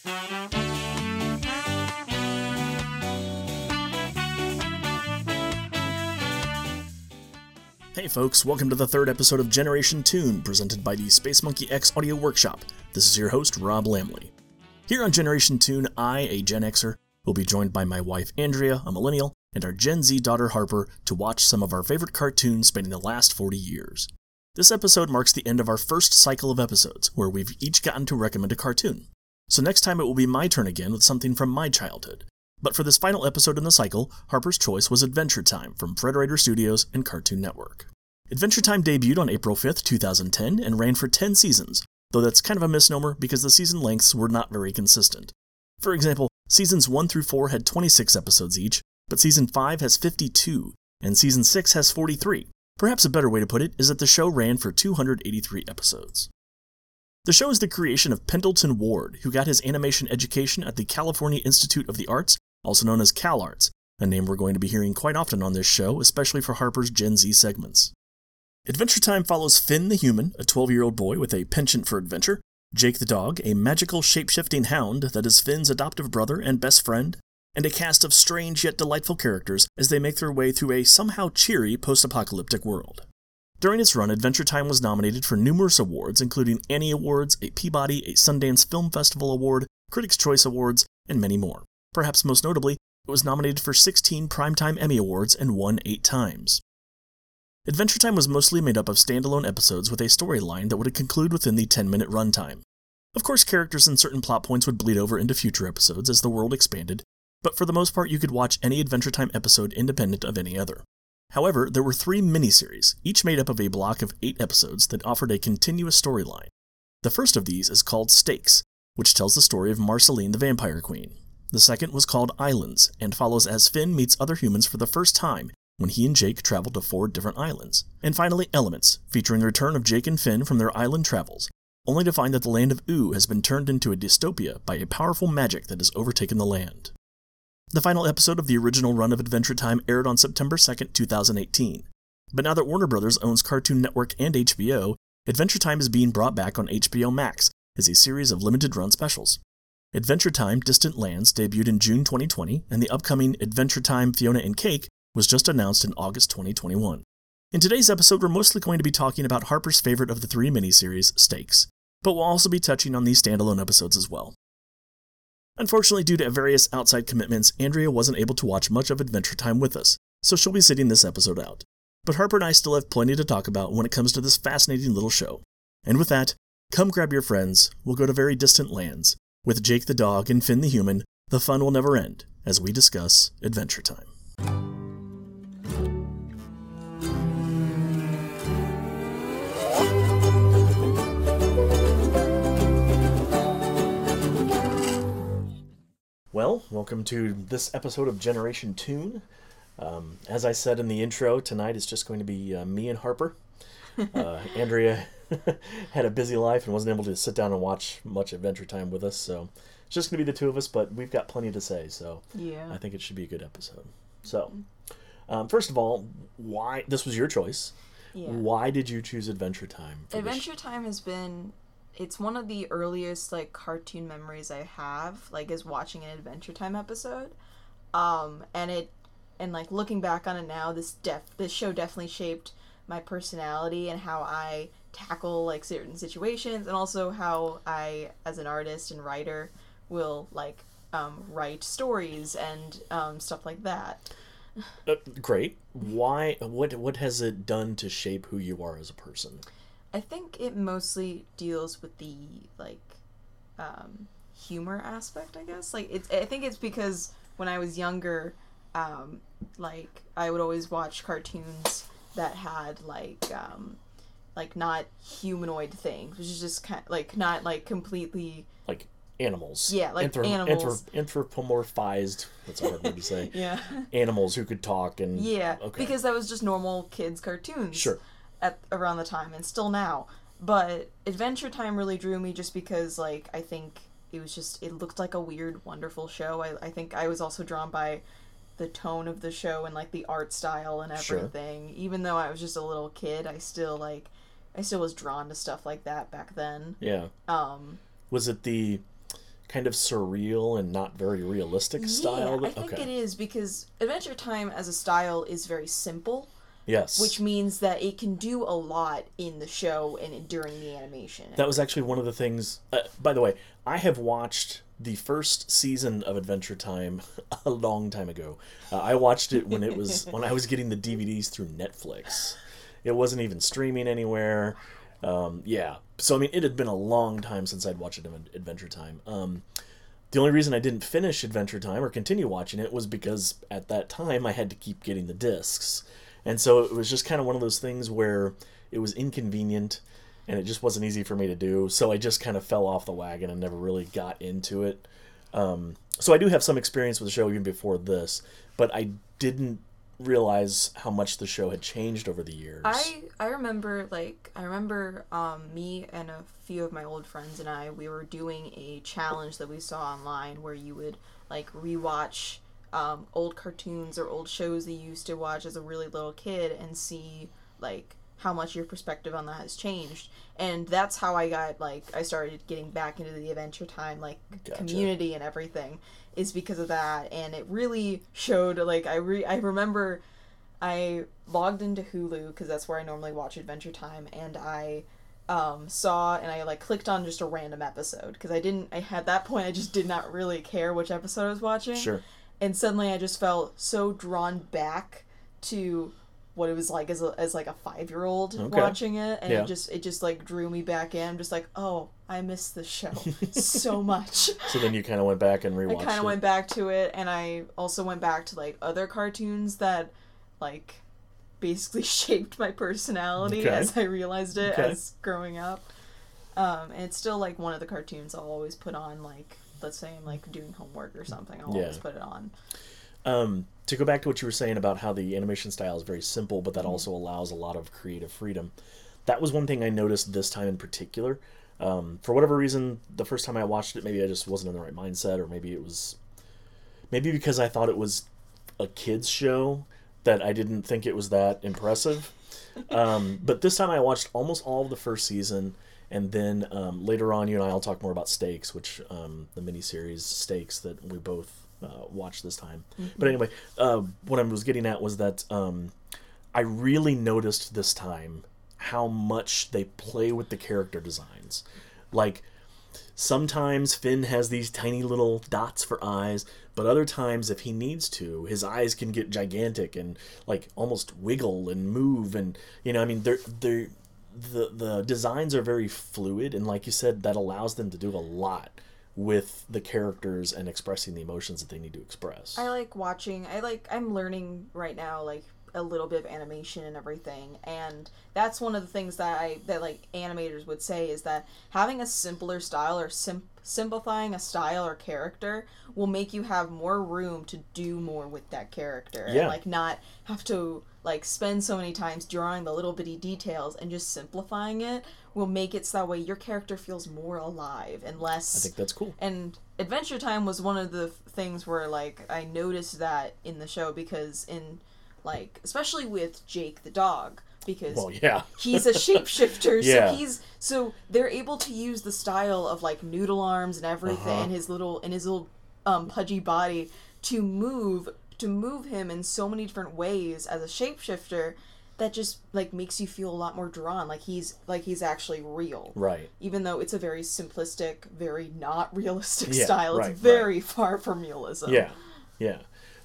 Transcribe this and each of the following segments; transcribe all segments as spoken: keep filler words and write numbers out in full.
Hey folks, welcome to the third episode of Generation Toon, presented by the Space Monkey X Audio Workshop. This is your host, Rob Lamley. Here on Generation Toon, I, a Gen Xer, will be joined by my wife Andrea, a millennial, and our Gen Z daughter Harper to watch some of our favorite cartoons spanning the last forty years. This episode marks the end of our first cycle of episodes, where we've each gotten to recommend a cartoon. So next time it will be my turn again with something from my childhood. But for this final episode in the cycle, Harper's choice was Adventure Time from Frederator Studios and Cartoon Network. Adventure Time debuted on April fifth, two thousand ten and ran for ten seasons, though that's kind of a misnomer because the season lengths were not very consistent. For example, seasons one through four had twenty-six episodes each, but season five has fifty-two, and season six has forty-three. Perhaps a better way to put it is that the show ran for two hundred eighty-three episodes. The show is the creation of Pendleton Ward, who got his animation education at the California Institute of the Arts, also known as CalArts, a name we're going to be hearing quite often on this show, especially for Harper's Gen Z segments. Adventure Time follows Finn the human, a twelve-year-old boy with a penchant for adventure, Jake the dog, a magical shape-shifting hound that is Finn's adoptive brother and best friend, and a cast of strange yet delightful characters as they make their way through a somehow cheery post-apocalyptic world. During its run, Adventure Time was nominated for numerous awards, including Annie Awards, a Peabody, a Sundance Film Festival Award, Critics' Choice Awards, and many more. Perhaps most notably, it was nominated for sixteen Primetime Emmy Awards and won eight times. Adventure Time was mostly made up of standalone episodes with a storyline that would conclude within the ten-minute runtime. Of course, characters and certain plot points would bleed over into future episodes as the world expanded, but for the most part you could watch any Adventure Time episode independent of any other. However, there were three miniseries, each made up of a block of eight episodes that offered a continuous storyline. The first of these is called Stakes, which tells the story of Marceline the Vampire Queen. The second was called Islands, and follows as Finn meets other humans for the first time when he and Jake travel to four different islands. And finally, Elements, featuring the return of Jake and Finn from their island travels, only to find that the land of Oo has been turned into a dystopia by a powerful magic that has overtaken the land. The final episode of the original run of Adventure Time aired on September second, two thousand eighteen. But now that Warner Brothers owns Cartoon Network and H B O, Adventure Time is being brought back on H B O Max as a series of limited-run specials. Adventure Time Distant Lands debuted in June twenty twenty, and the upcoming Adventure Time Fiona and Cake was just announced in August twenty twenty-one. In today's episode, we're mostly going to be talking about Harper's favorite of the three miniseries, Stakes, but we'll also be touching on these standalone episodes as well. Unfortunately, due to various outside commitments, Andrea wasn't able to watch much of Adventure Time with us, so she'll be sitting this episode out. But Harper and I still have plenty to talk about when it comes to this fascinating little show. And with that, come grab your friends, we'll go to very distant lands. With Jake the dog and Finn the human, the fun will never end as we discuss Adventure Time. Well, welcome to this episode of Generation Toon. Um, as I said in the intro, tonight is just going to be uh, me and Harper. Uh, Andrea had a busy life and wasn't able to sit down and watch much Adventure Time with us, so it's just going to be the two of us, but we've got plenty to say, so yeah. I think it should be a good episode. So, um, first of all, why, this was your choice. Yeah. Why did you choose Adventure Time? Adventure this? Time has been, it's one of the earliest, like, cartoon memories I have, like, is watching an Adventure Time episode, um, and it, and, like, looking back on it now, this def, this show definitely shaped my personality and how I tackle, like, certain situations, and also how I, as an artist and writer, will, like, um, write stories and um, stuff like that. Uh, great. Why? What? What has it done to shape who you are as a person? I think it mostly deals with the, like, um, humor aspect, I guess. Like, it's, I think it's because when I was younger, um, like, I would always watch cartoons that had, like, um, like, not humanoid things, which is just kind of, like, not, like, completely... Like animals. Yeah, like Anthro- animals. Anthrop- anthropomorphized, that's a hard word to say. Yeah. Animals who could talk and... Yeah, okay. Because that was just normal kids' cartoons. Sure. At around the time, and still now. But Adventure Time really drew me just because, like, I think it was just, it looked like a weird, wonderful show. I, I think I was also drawn by the tone of the show and, like, the art style and everything. Sure. Even though I was just a little kid, I still, like, I still was drawn to stuff like that back then. Yeah. Um, was it the, kind of surreal and not very realistic style? Yeah, I think okay. it is, because Adventure Time as a style is very simple. Yes. Which means that it can do a lot in the show and during the animation. That was actually one of the things... Uh, by the way, I have watched the first season of Adventure Time a long time ago. Uh, I watched it when it was when I was getting the D V Ds through Netflix. It wasn't even streaming anywhere. Um, yeah. So, I mean, it had been a long time since I'd watched Adventure Time. Um, the only reason I didn't finish Adventure Time or continue watching it was because at that time I had to keep getting the discs. And so it was just kind of one of those things where it was inconvenient and it just wasn't easy for me to do. So I just kind of fell off the wagon and never really got into it. Um, so I do have some experience with the show even before this, but I didn't realize how much the show had changed over the years. I I remember like I remember um, me and a few of my old friends and I, we were doing a challenge that we saw online where you would like rewatch Um, old cartoons or old shows that you used to watch as a really little kid and see like how much your perspective on that has changed. And that's how I got like I started getting back into the Adventure Time like Gotcha. community and everything, is because of that. And it really showed like I re- I remember I logged into Hulu because that's where I normally watch Adventure Time, and I um, saw and I like clicked on just a random episode because I didn't I at that point I just did not really care which episode I was watching. Sure. And suddenly I just felt so drawn back to what it was like as a, as like a five-year-old Okay. watching it, and Yeah. it just it just like drew me back in. I'm just like, oh, I miss this show so much. So then you kind of went back and rewatched I kind it. of went back to it, and I also went back to like other cartoons that like basically shaped my personality Okay. as I realized it Okay. as growing up. Um, and it's still like one of the cartoons I'll always put on, like let's say I'm like doing homework or something, I'll Yeah. always put it on. Um, to go back to what you were saying about how the animation style is very simple, but that Mm-hmm. also allows a lot of creative freedom. That was one thing I noticed this time in particular. Um, for whatever reason, the first time I watched it, maybe I just wasn't in the right mindset, or maybe it was, maybe because I thought it was a kid's show that I didn't think it was that impressive. um, but this time I watched almost all of the first season, and then um, later on, you and I will talk more about Stakes, which um, the miniseries Stakes that we both uh, watched this time. Mm-hmm. But anyway, uh, what I was getting at was that um, I really noticed this time how much they play with the character designs. Like, sometimes Finn has these tiny little dots for eyes, but other times, if he needs to, his eyes can get gigantic and like almost wiggle and move, and you know, I mean, they're they're the the designs are very fluid, and like you said, that allows them to do a lot with the characters and expressing the emotions that they need to express. I like watching. I like. I'm learning right now, like a little bit of animation and everything, and that's one of the things that I that like animators would say is that having a simpler style or sim- simplifying a style or character will make you have more room to do more with that character. Yeah. And like not have to like spend so many times drawing the little bitty details, and just simplifying it will make it so that way your character feels more alive and less. I think that's cool. And Adventure Time was one of the things where like I noticed that in the show, because in like especially with Jake the dog, because Well, yeah. he's a shapeshifter, Yeah. so he's so they're able to use the style of like noodle arms and everything, Uh-huh. and his little and his little um, pudgy body to move to move him in so many different ways as a shapeshifter that just like makes you feel a lot more drawn, like he's like he's actually real, Right. even though it's a very simplistic, very not realistic Yeah, style. right, It's very far from realism. Yeah, yeah.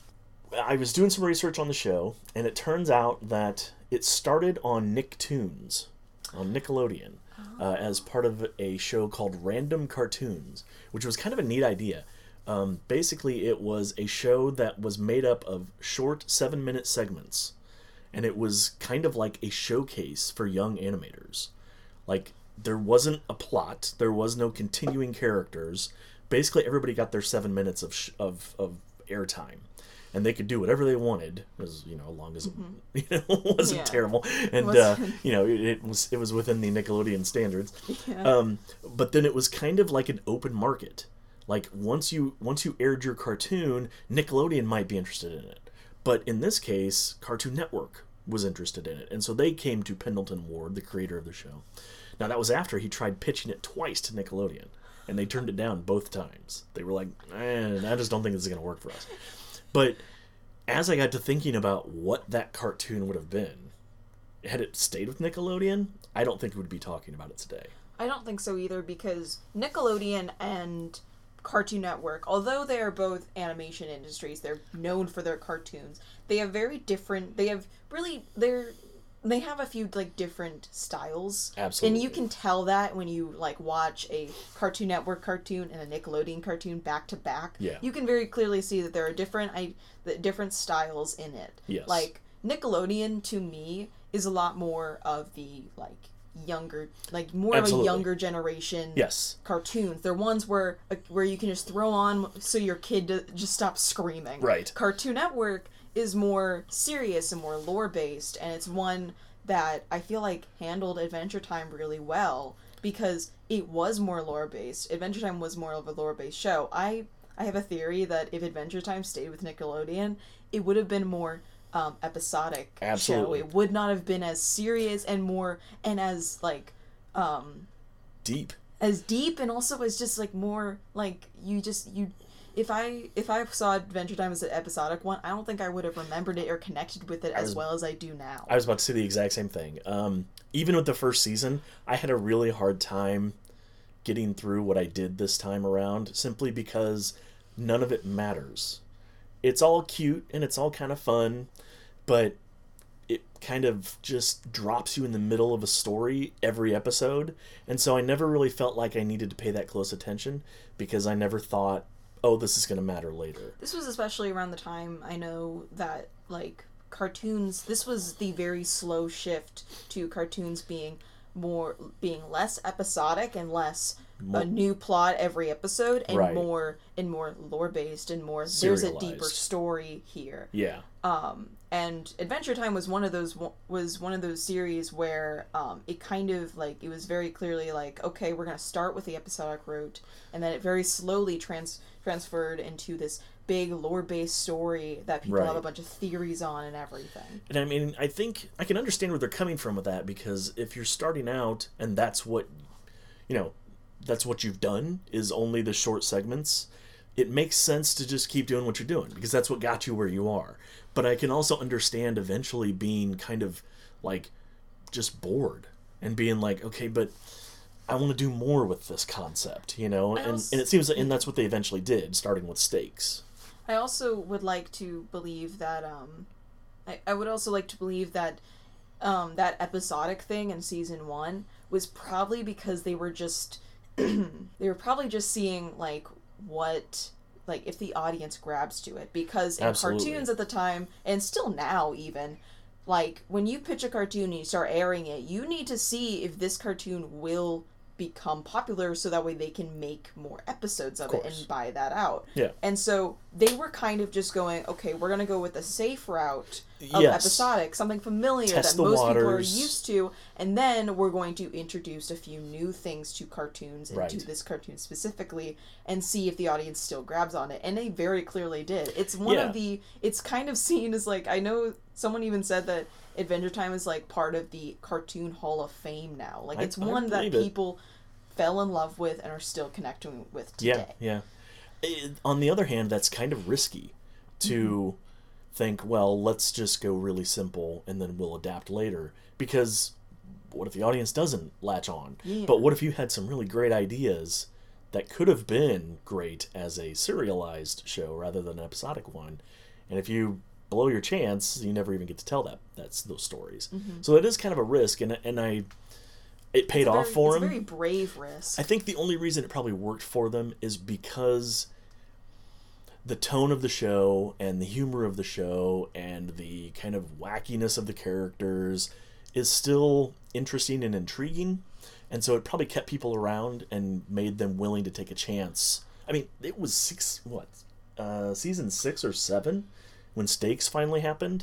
I was doing some research on the show, and it turns out that it started on Nicktoons, on Nickelodeon, oh. uh, as part of a show called Random Cartoons, which was kind of a neat idea. Um, basically, it was a show that was made up of short seven-minute segments, and it was kind of like a showcase for young animators. Like, there wasn't a plot, there was no continuing characters. Basically, everybody got their seven minutes of sh- of, of airtime. And they could do whatever they wanted, as you know, as long as Mm-hmm. it you know, wasn't Yeah. terrible, and uh, you know, it, it was it was within the Nickelodeon standards. Yeah. Um, but then it was kind of like an open market. Like once you once you aired your cartoon, Nickelodeon might be interested in it, but in this case, Cartoon Network was interested in it, and so they came to Pendleton Ward, the creator of the show. Now that was after he tried pitching it twice to Nickelodeon. and they turned it down both times. They were like, eh, I just don't think this is going to work for us. But as I got to thinking about what that cartoon would have been, had it stayed with Nickelodeon, I don't think we would be talking about it today. I don't think so either, because Nickelodeon and Cartoon Network, although they are both animation industries, they're known for their cartoons. They have very different, they have really, they're, they have a few, like, different styles. Absolutely. And you can tell that when you, like, watch a Cartoon Network cartoon and a Nickelodeon cartoon back to back. Yeah. You can very clearly see that there are different, I, different styles in it. Yes. Like, Nickelodeon, to me, is a lot more of the, like, younger, like more Absolutely. of a younger generation yes. cartoons. They're ones where uh, where you can just throw on so your kid to just stop screaming. Right. Cartoon Network is more serious and more lore based, and it's one that I feel like handled Adventure Time really well because it was more lore based. Adventure Time was more of a lore based show. I I have a theory that if Adventure Time stayed with Nickelodeon, it would have been more Um, episodic Absolutely. show. It would not have been as serious and more and as like um deep as deep and also as just like more like you just you if I if I saw Adventure Time as an episodic one, I don't think I would have remembered it or connected with it as was, well as I do now. I was about to say the exact same thing. Um, even with the first season, I had a really hard time getting through what I did this time around simply because none of it matters. It's all cute and it's all kind of fun, but it kind of just drops you in the middle of a story every episode. And so I never really felt like I needed to pay that close attention because I never thought, oh, this is going to matter later. This was especially around the time I know that, like, cartoons, this was the very slow shift to cartoons being more, being less episodic and less a new plot every episode and right. more and more lore based and more there's a deeper Serialized. story here. Yeah. Um and Adventure Time was one of those was one of those series where um it kind of like it was very clearly like, okay, we're going to start with the episodic route, and then it very slowly trans transferred into this big lore based story that people right. have a bunch of theories on and everything. And I mean, I think I can understand where they're coming from with that, because if you're starting out and that's what, you know, that's what you've done is only the short segments, it makes sense to just keep doing what you're doing because that's what got you where you are. But I can also understand eventually being kind of like just bored and being like, okay, but I want to do more with this concept, you know? And, also, and it seems, and that's what they eventually did, starting with Stakes. I also would like to believe that, um, I, I would also like to believe that, um, that episodic thing in season one was probably because they were just, they were probably just seeing, like, what, like, if the audience grabs to it. Because in Absolutely. cartoons at the time, and still now even, like, when you pitch a cartoon and you start airing it, you need to see if this cartoon will become popular so that way they can make more episodes of, of it and buy that out. Yeah. And so they were kind of just going, okay, we're going to go with the safe route of Yes. episodic, something familiar Test that the most people are waters. used to, and then we're going to introduce a few new things to cartoons and Right. to this cartoon specifically and see if the audience still grabs on it. And they very clearly did. It's one Yeah. of the, it's kind of seen as like, I know someone even said that Adventure Time is like part of the Cartoon Hall of Fame now. Like I- it's I one that believe it. people fell in love with and are still connecting with today. Yeah, yeah. It, on the other hand, that's kind of risky to mm-hmm. think, well, let's just go really simple and then we'll adapt later. Because what if the audience doesn't latch on? Yeah. But what if you had some really great ideas that could have been great as a serialized show rather than an episodic one? And if you blow your chance, you never even get to tell that that's those stories. Mm-hmm. So it is kind of a risk, and and I it paid It's a off very- for it's him. a very brave risk. I think the only reason it probably worked for them is because the tone of the show and the humor of the show and the kind of wackiness of the characters is still interesting and intriguing. And so it probably kept people around and made them willing to take a chance. I mean, it was six, what, uh, season six or seven when Stakes finally happened.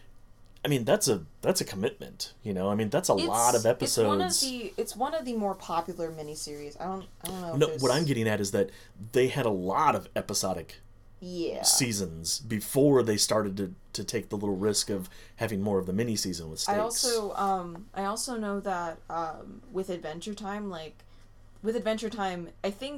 I mean, that's a that's a commitment, you know. I mean, that's a It's- lot of episodes. It's one of the it's one of the more popular miniseries. I don't I don't know. If No, there's- what I'm getting at is that they had a lot of episodic yeah. seasons before they started to, to take the little risk of having more of the mini season with Stakes. I also um I also know that um with Adventure Time, like with Adventure Time, I think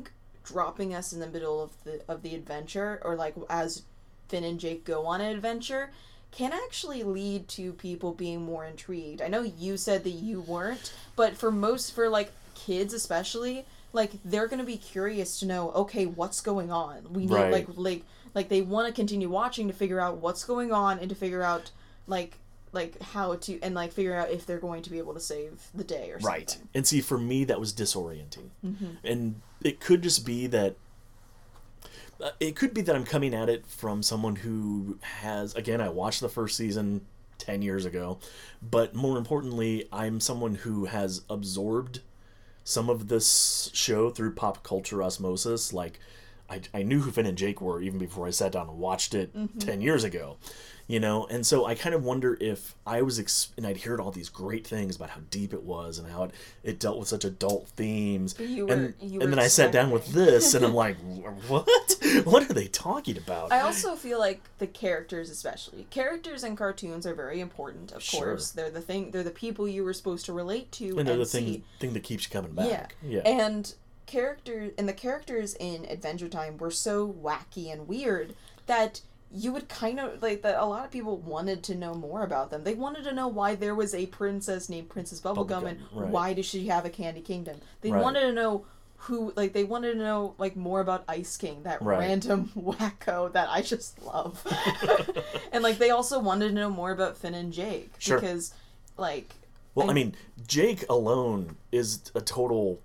dropping us in the middle of the of the adventure, or like as Finn and Jake go on an adventure, can actually lead to people being more intrigued. I know you said that you weren't, but for most, for like kids especially, like they're gonna be curious to know, okay, what's going on? We need Right. like like like they want to continue watching to figure out what's going on and to figure out like like how to and like figure out if they're going to be able to save the day or something. Right. And see, for me, that was disorienting. Mm-hmm. And it could just be that uh, it could be that I'm coming at it from someone who has, again, I watched the first season ten years ago, but more importantly, I'm someone who has absorbed some of this show through pop culture osmosis. Like, I, I knew who Finn and Jake were even before I sat down and watched it mm-hmm. ten years ago. You know, and so I kind of wonder if I was, ex- and I'd heard all these great things about how deep it was and how it, it dealt with such adult themes. You were, and you and were then I sat down with this, and I'm like, what? What are they talking about? I also feel like the characters, especially characters in cartoons, are very important. Of Sure. course, they're the thing. They're the people you were supposed to relate to, and and, they're the see. thing thing that keeps you coming back. Yeah, Yeah. and characters and the characters in Adventure Time were so wacky and weird that you would kind of like that. A lot of people wanted to know more about them. They wanted to know why there was a princess named Princess Bubblegum, Bubblegum, and right. why does she have a candy kingdom. They Right. wanted to know who, like, they wanted to know like more about Ice King, that Right. random wacko that I just love. And like they also wanted to know more about Finn and Jake Sure. because, like, Well, I, I mean, Jake alone is a total.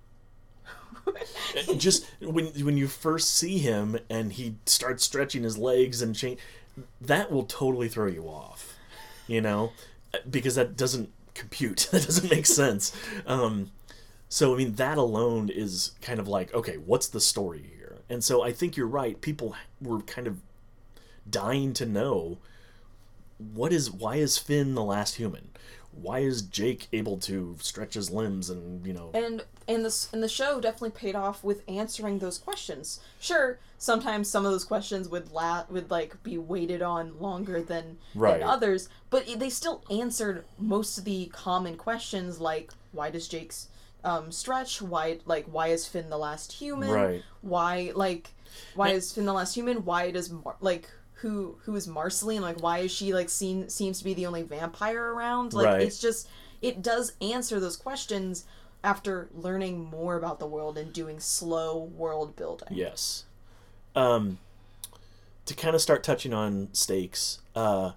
Just when when you first see him and he starts stretching his legs and change, that will totally throw you off, you know, because that doesn't compute. That doesn't make sense. Um, so I mean, that alone is kind of like, okay, what's the story here? And so I think you're right. People were kind of dying to know what is why is Finn the last human? Why is Jake able to stretch his limbs and, you know... And and the, and the show definitely paid off with answering those questions. Sure, sometimes some of those questions would la- would like be weighted on longer than, Right. than others, but they still answered most of the common questions, like why does Jake's um, stretch? Why like why is Finn the last human? Right. Why like why And- is Finn the last human? Why does Mar- like who who is Marceline? Like why is she like seen seems to be the only vampire around? Like Right. it's just it does answer those questions after learning more about the world and doing slow world building. Yes. Um, to kind of start touching on stakes, uh,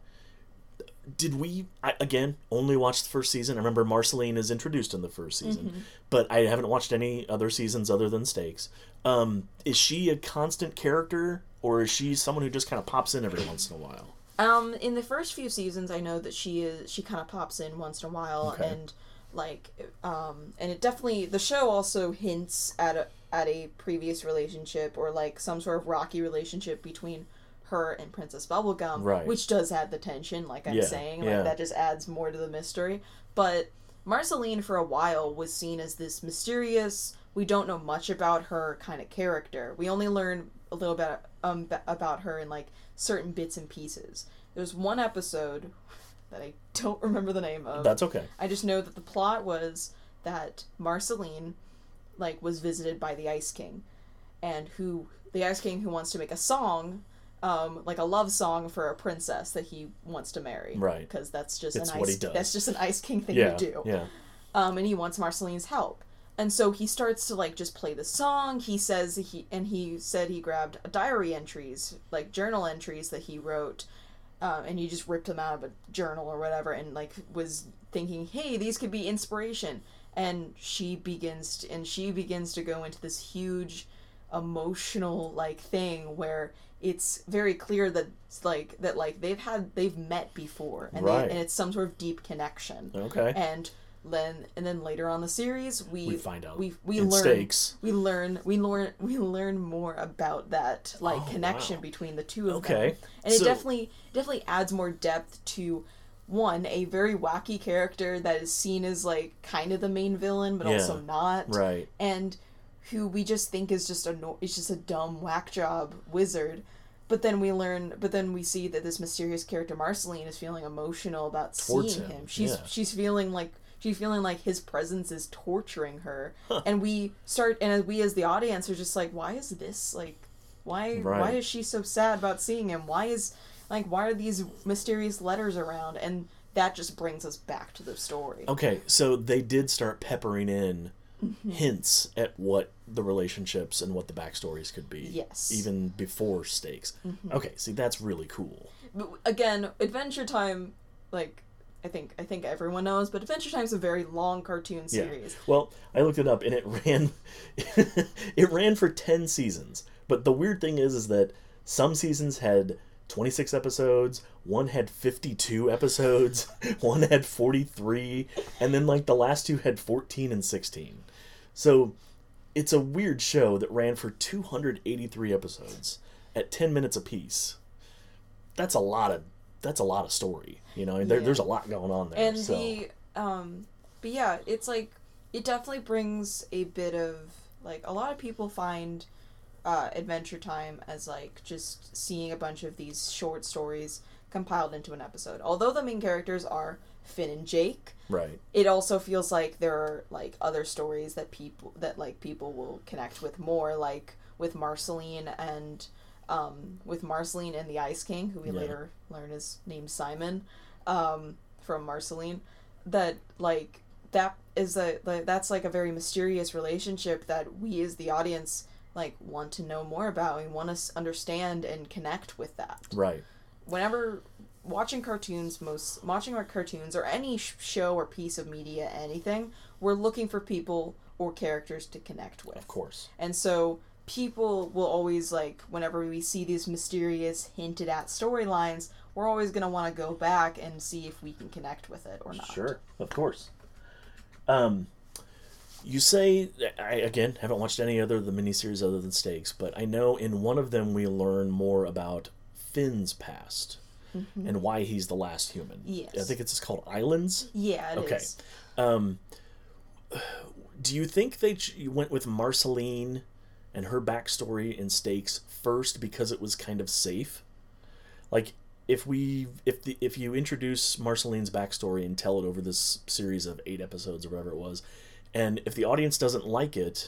did we, I, again, only watch the first season? I remember Marceline is introduced in the first season, Mm-hmm. but I haven't watched any other seasons other than Stakes. Um, is she a constant character, or is she someone who just kind of pops in every once in a while? Um, in the first few seasons, I know that she is she kind of pops in once in a while, Okay. and like, um, and it definitely the show also hints at a at a previous relationship or like some sort of rocky relationship between her and Princess Bubblegum, Right. which does add the tension, like I'm Yeah, saying, like yeah. that just adds more to the mystery. But Marceline, for a while, was seen as this mysterious, we don't know much about her kind of character. We only learn a little bit um, b- about her in like certain bits and pieces. There's one episode that I don't remember the name of. That's okay. I just know that the plot was that Marceline, like, was visited by the Ice King, and who the Ice King who wants to make a song, um, like a love song for a princess that he wants to marry, Right. Because that's just It's an what ice. he does. That's just an Ice King thing Yeah, to do. yeah. Um, and he wants Marceline's help. And so he starts to like just play the song. He says he and he said he grabbed diary entries, like journal entries that he wrote, um, and he just ripped them out of a journal or whatever, and like was thinking, hey, these could be inspiration. And she begins to, and she begins to go into this huge emotional like thing where it's very clear that like that like they've had they've met before, and Right. they, and it's some sort of deep connection. Okay. And then and then later on the series we We find out we we in learn Stakes. we learn we learn we learn more about that like Oh, connection wow. between the two of Okay. them, and So- it definitely definitely adds more depth to one, a very wacky character that is seen as like kind of the main villain but Yeah. also not, Right. and who we just think is just a no- is just a dumb whack job wizard. But then we learn, but then we see that this mysterious character Marceline is feeling emotional about Towards seeing him, him. She's yeah. she's feeling like She's feeling like his presence is torturing her. Huh. And we start, and we as the audience are just like, why is this, like, why, right. why is she so sad about seeing him? Why is, like, why are these mysterious letters around? And that just brings us back to the story. Okay, so they did start peppering in mm-hmm. hints at what the relationships and what the backstories could be. Yes. Even before Stakes. Mm-hmm. Okay, see, that's really cool. But again, Adventure Time, like, I think I think everyone knows, but Adventure Time is a very long cartoon series. Yeah. Well, I looked it up, and it ran it ran for ten seasons. But the weird thing is, is that some seasons had twenty-six episodes, one had fifty-two episodes, one had forty-three, and then, like, the last two had fourteen and sixteen. So, it's a weird show that ran for two hundred eighty-three episodes at ten minutes apiece. That's a lot of that's a lot of story, you know. There, yeah. There's a lot going on there. And so. the um, but yeah, it's like it definitely brings a bit of, like, a lot of people find uh, Adventure Time as, like, just seeing a bunch of these short stories compiled into an episode. Although the main characters are Finn and Jake, right? It also feels like there are, like, other stories that people that like people will connect with more, like with Marceline and. Um, with Marceline and the Ice King, who we yeah. later learn is named Simon, um, from Marceline, that, like, that is a, like, that's, like, a very mysterious relationship that we as the audience, like, want to know more about and want to understand and connect with that. Right. Whenever watching cartoons, most, watching our cartoons or any sh- show or piece of media, anything, we're looking for people or characters to connect with. Of course. And so people will always, like, whenever we see these mysterious, hinted at storylines, we're always going to want to go back and see if we can connect with it or not. Sure, of course. Um, you say, I, again, haven't watched any other of the miniseries other than Stakes, but I know in one of them we learn more about Finn's past mm-hmm. and why he's the last human. Yes. I think it's just called Islands? Yeah, it okay. is. Um, do you think they ch- went with Marceline and her backstory in Stakes first because it was kind of safe? Like, if we if the if you introduce Marceline's backstory and tell it over this series of eight episodes or whatever it was, and if the audience doesn't like it,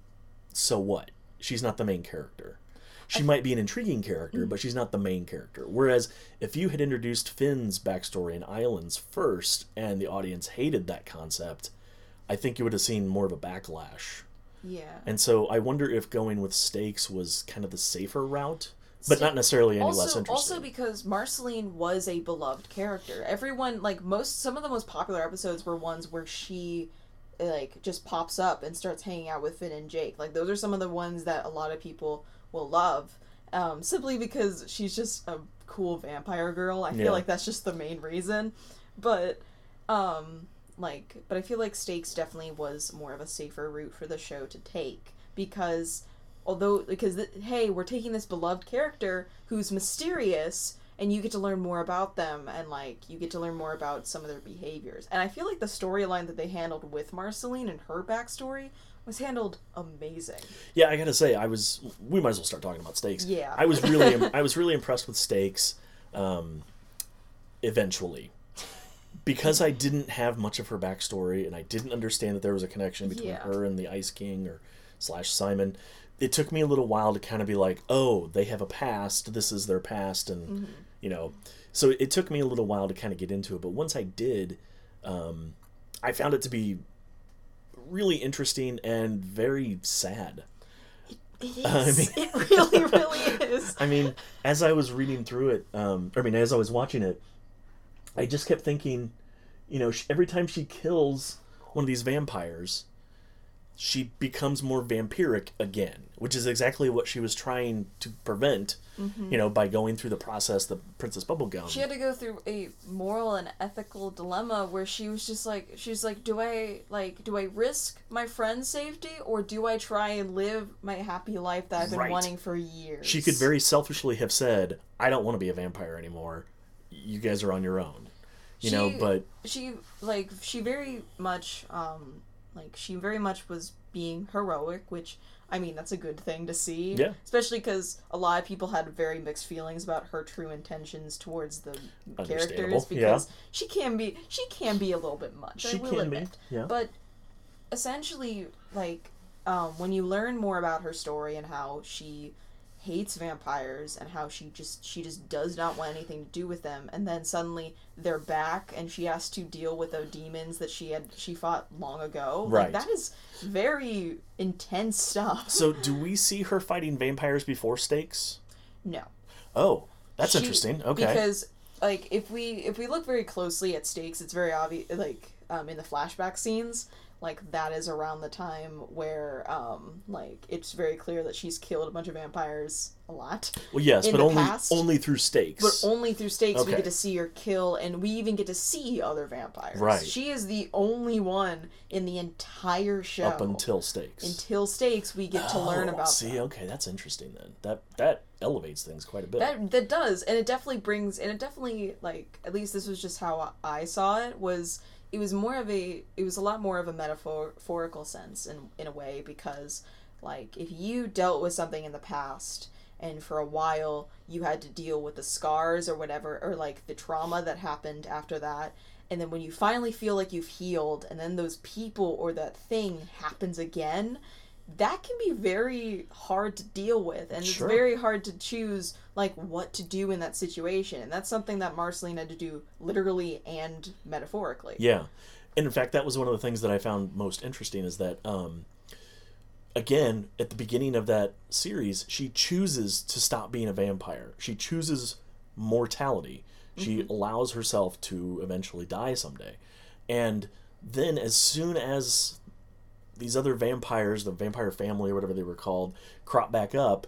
so what? She's not the main character. She I... might be an intriguing character, but she's not the main character. Whereas if you had introduced Finn's backstory in Islands first and the audience hated that concept, I think you would have seen more of a backlash. Yeah. And so I wonder if going with Stakes was kind of the safer route, but St- not necessarily any also, less interesting. Also because Marceline was a beloved character. Everyone, like, most, some of the most popular episodes were ones where she, like, just pops up and starts hanging out with Finn and Jake. Like, those are some of the ones that a lot of people will love, um, simply because she's just a cool vampire girl. I feel yeah. like that's just the main reason. But, um... Like, but I feel like Stakes definitely was more of a safer route for the show to take because, although, because, the, hey, we're taking this beloved character who's mysterious and you get to learn more about them and, like, you get to learn more about some of their behaviors. And I feel like the storyline that they handled with Marceline and her backstory was handled amazing. Yeah, I gotta say, I was, we might as well start talking about Stakes. Yeah. I was really, I was really impressed with Stakes, um, eventually. Because I didn't have much of her backstory, and I didn't understand that there was a connection between yeah. her and the Ice King or slash Simon, it took me a little while to kind of be like, oh, they have a past, this is their past, and, mm-hmm. you know, so it took me a little while to kind of get into it, but once I did, um, I found it to be really interesting and very sad. It, it is. I mean, it really, really is. I mean, as I was reading through it, um, I mean, as I was watching it, I just kept thinking, you know, she, every time she kills one of these vampires, she becomes more vampiric again, which is exactly what she was trying to prevent, mm-hmm. you know, by going through the process, the Princess Bubblegum. She had to go through a moral and ethical dilemma where she was just like, she's like, do I, like, do I risk my friend's safety or do I try and live my happy life that I've been right. wanting for years? She could very selfishly have said, I don't want to be a vampire anymore. You guys are on your own, you she, know, but she, like, she very much, um, like, she very much was being heroic, which, I mean, that's a good thing to see. Yeah. Especially because a lot of people had very mixed feelings about her true intentions towards the characters, because yeah. she can be she can be a little bit much. She I will can admit. be, yeah. But essentially, like, um, when you learn more about her story and how she hates vampires and how she just she just does not want anything to do with them, and then suddenly they're back and she has to deal with the demons that she had she fought long ago. Right. Like, that is very intense stuff. So do we see her fighting vampires before Stakes? No. Oh, that's She- interesting. Okay. Because like if we if we look very closely at Stakes, it's very obvious, like um, in the flashback scenes, like that is around the time where um like it's very clear that she's killed a bunch of vampires a lot. Well, yes, in but the only past. only through Stakes. But only through Stakes we Okay. get to see her kill, and we even get to see other vampires. Right. She is the only one in the entire show. Up until Stakes. Until Stakes, we get to learn Oh, about see, that. okay, that's interesting then. That that elevates things quite a bit. That that does, and it definitely brings, and it definitely, like, at least this was just how I saw it, was it was more of a it was a lot more of a metaphorical sense in in a way, because like if you dealt with something in the past and for a while you had to deal with the scars or whatever, or like the trauma that happened after that, and then when you finally feel like you've healed and then those people or that thing happens again, that can be very hard to deal with, and Sure. it's very hard to choose like what to do in that situation, and that's something that Marceline had to do literally and metaphorically. Yeah. And in fact, that was one of the things that I found most interesting, is that, um, again, at the beginning of that series, she chooses to stop being a vampire. She chooses mortality. She Mm-hmm. allows herself to eventually die someday. And then as soon as these other vampires, the vampire family or whatever they were called, crop back up,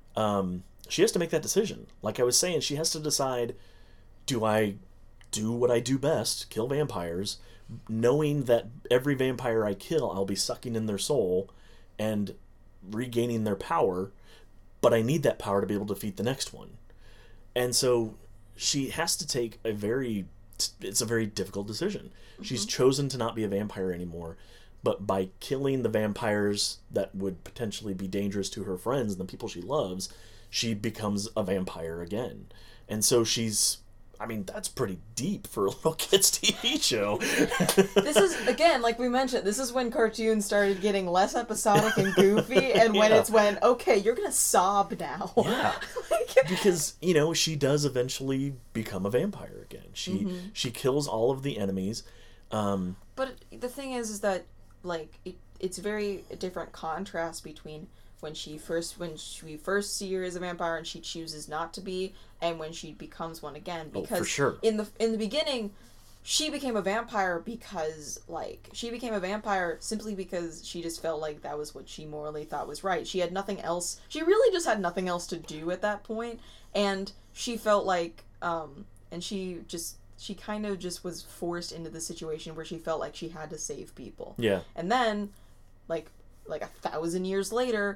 um, she has to make that decision. Like I was saying, she has to decide, do I do what I do best, kill vampires, knowing that every vampire I kill, I'll be sucking in their soul and regaining their power, but I need that power to be able to defeat the next one. And so she has to take a very, it's a very difficult decision. Mm-hmm. She's chosen to not be a vampire anymore, but by killing the vampires that would potentially be dangerous to her friends and the people she loves, she becomes a vampire again. And so she's, I mean, that's pretty deep for a little kid's T V show. This is, again, like we mentioned, this is when cartoons started getting less episodic and goofy, and when Yeah. it's when, okay, you're gonna sob now. Yeah. Like, Because, you know, she does eventually become a vampire again. She Mm-hmm. she kills all of the enemies. Um, but the thing is, is that, like, it, it's very a different contrast between when she first when she, we first see her as a vampire and she chooses not to be, and when she becomes one again. Oh, Because for sure. in the in the beginning, she became a vampire because, like, she became a vampire simply because she just felt like that was what she morally thought was right. She had nothing else. She really just had nothing else to do at that point, and she felt like, um, and she just she kind of just was forced into the situation where she felt like she had to save people. yeah. And then, like, like a thousand years later,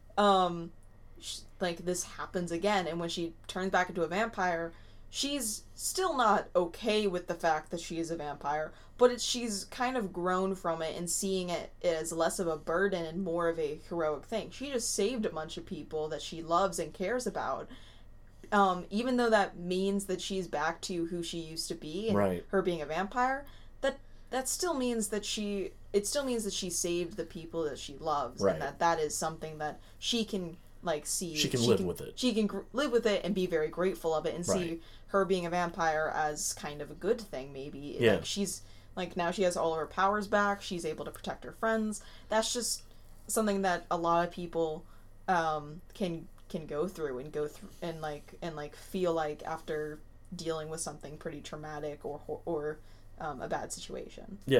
um, sh- like this happens again, and when she turns back into a vampire, she's still not okay with the fact that she is a vampire, but it's, she's kind of grown from it and seeing it as less of a burden and more of a heroic thing. She just saved a bunch of people that she loves and cares about. Um, even though that means that she's back to who she used to be and Right. her being a vampire, that that still means that she it still means that she saved the people that she loves, Right. and that that is something that she can like see She can live with it. she can gr- live with it and be very grateful of it, and see Right. her being a vampire as kind of a good thing. Maybe Yeah. like she's like now she has all of her powers back, she's able to protect her friends. That's just something that a lot of people um can can go through and go through and like and like feel like after dealing with something pretty traumatic or or um, a bad situation. Yeah.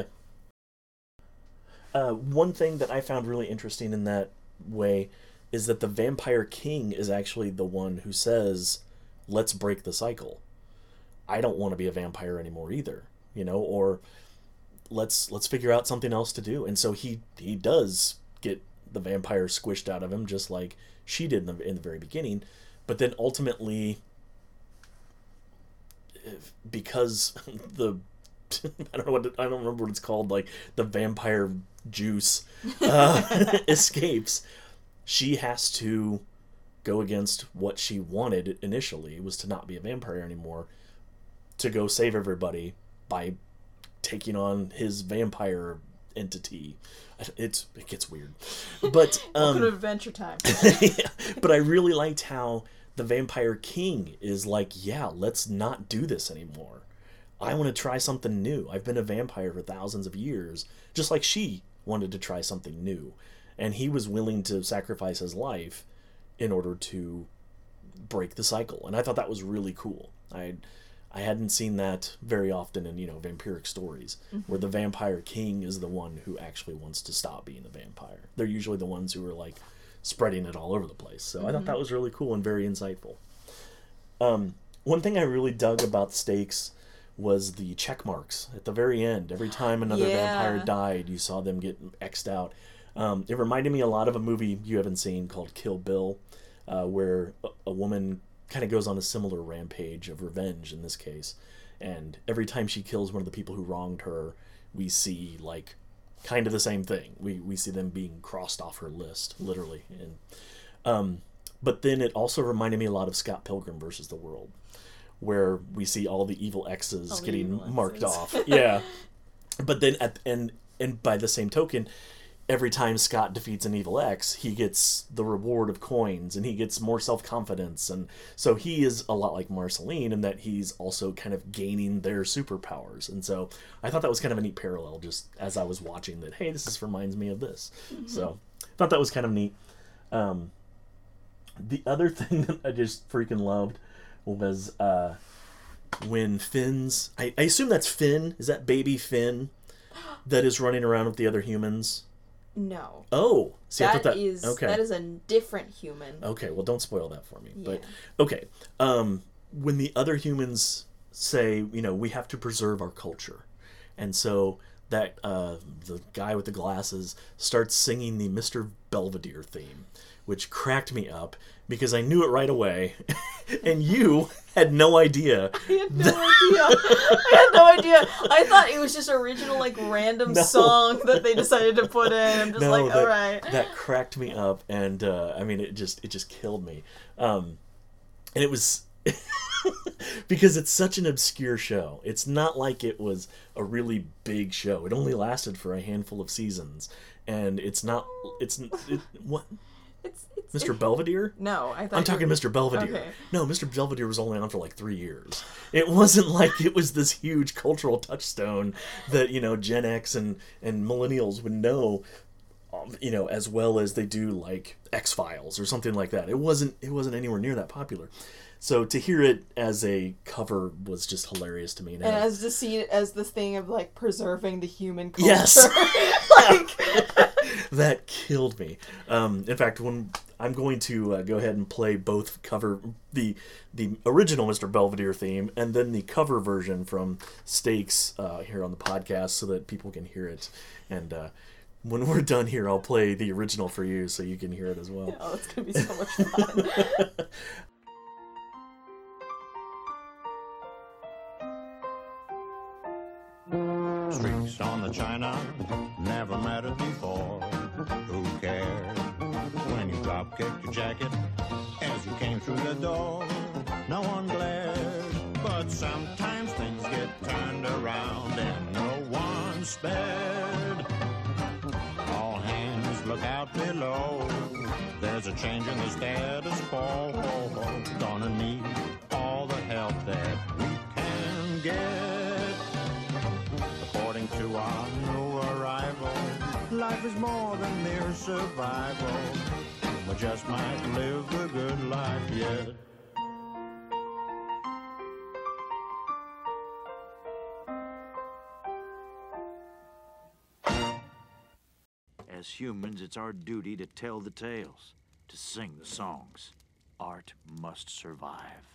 Uh, one thing that I found really interesting in that way is that the Vampire King is actually the one who says, let's break the cycle. I don't want to be a vampire anymore either, you know, or let's let's figure out something else to do. And so he he does get the vampire squished out of him, just like she did in the, in the very beginning. But then ultimately, if- because the I don't know what, I don't remember what it's called, like the vampire juice uh, escapes, she has to go against what she wanted initially, was to not be a vampire anymore, to go save everybody by taking on his vampire entity. It's it gets weird, but um, welcome to Adventure Time. Yeah, but I really liked how the Vampire King is like, yeah, let's not do this anymore. I want to try something new. I've been a vampire for thousands of years, just like she wanted to try something new, and he was willing to sacrifice his life in order to break the cycle. And I thought that was really cool. I I hadn't seen that very often in, you know, vampiric stories, mm-hmm. where the Vampire King is the one who actually wants to stop being a vampire. They're usually the ones who are like spreading it all over the place. So mm-hmm. I thought that was really cool and very insightful. Um, one thing I really dug about Stakes was the check marks at the very end. Every time another yeah. vampire died, you saw them get X'd out. Um, it reminded me a lot of a movie you haven't seen called Kill Bill, uh, where a, a woman kind of goes on a similar rampage of revenge in this case, and every time she kills one of the people who wronged her, we see like kind of the same thing. We we see them being crossed off her list, literally. And um, but then it also reminded me a lot of Scott Pilgrim versus the World, where we see all the evil X's all getting evil marked X's. off. Yeah, but then at and and by the same token, every time Scott defeats an evil X, he gets the reward of coins, and he gets more self-confidence, and so he is a lot like Marceline in that he's also kind of gaining their superpowers. And so I thought that was kind of a neat parallel, just as I was watching that, hey, this just reminds me of this. Mm-hmm. So I thought that was kind of neat. Um, the other thing that I just freaking loved was uh, when Finn's... I, I assume that's Finn. Is that baby Finn that is running around with the other humans? No. Oh, see, that I thought that is okay. that is a different human. Okay, well, don't spoil that for me. Yeah. But okay, um, when the other humans say, you know, we have to preserve our culture, and so that uh, the guy with the glasses starts singing the Mister Belvedere theme, which cracked me up because I knew it right away, and you had no idea. I had no idea. I had no idea. I thought it was just original, like, random no. song that they decided to put in. I'm just no, like, that, all right. That cracked me up, and uh, I mean, it just it just killed me. Um, and it was because it's such an obscure show. It's not like it was a really big show. It only lasted for a handful of seasons, and it's not. It's it, what. It's, it's, Mister Belvedere? No, I thought I'm talking were... Mister Belvedere. Okay. No, Mister Belvedere was only on for like three years. It wasn't like it was this huge cultural touchstone that, you know, Gen X and, and millennials would know, um, you know, as well as they do like X-Files or something like that. It wasn't it wasn't anywhere near that popular. So to hear it as a cover was just hilarious to me. And, and as to see it as this thing of like preserving the human culture. Yes. like that killed me. Um, in fact, when I'm going to uh, go ahead and play both cover the the original Mister Belvedere theme and then the cover version from Stakes uh, here on the podcast so that people can hear it. And uh, when we're done here, I'll play the original for you so you can hear it as well. Oh, it's gonna be so much fun. Streaks on the china never mattered before. Who cared when you drop kicked your jacket as you came through the door? No one glared, but sometimes things get turned around and no one spared. All hands look out below. There's a change in the status quo. Gonna need all the help that we can get. According to our new arrival, life is more than mere survival. We just might live the good life yet. As humans, it's our duty to tell the tales, to sing the songs. Art must survive.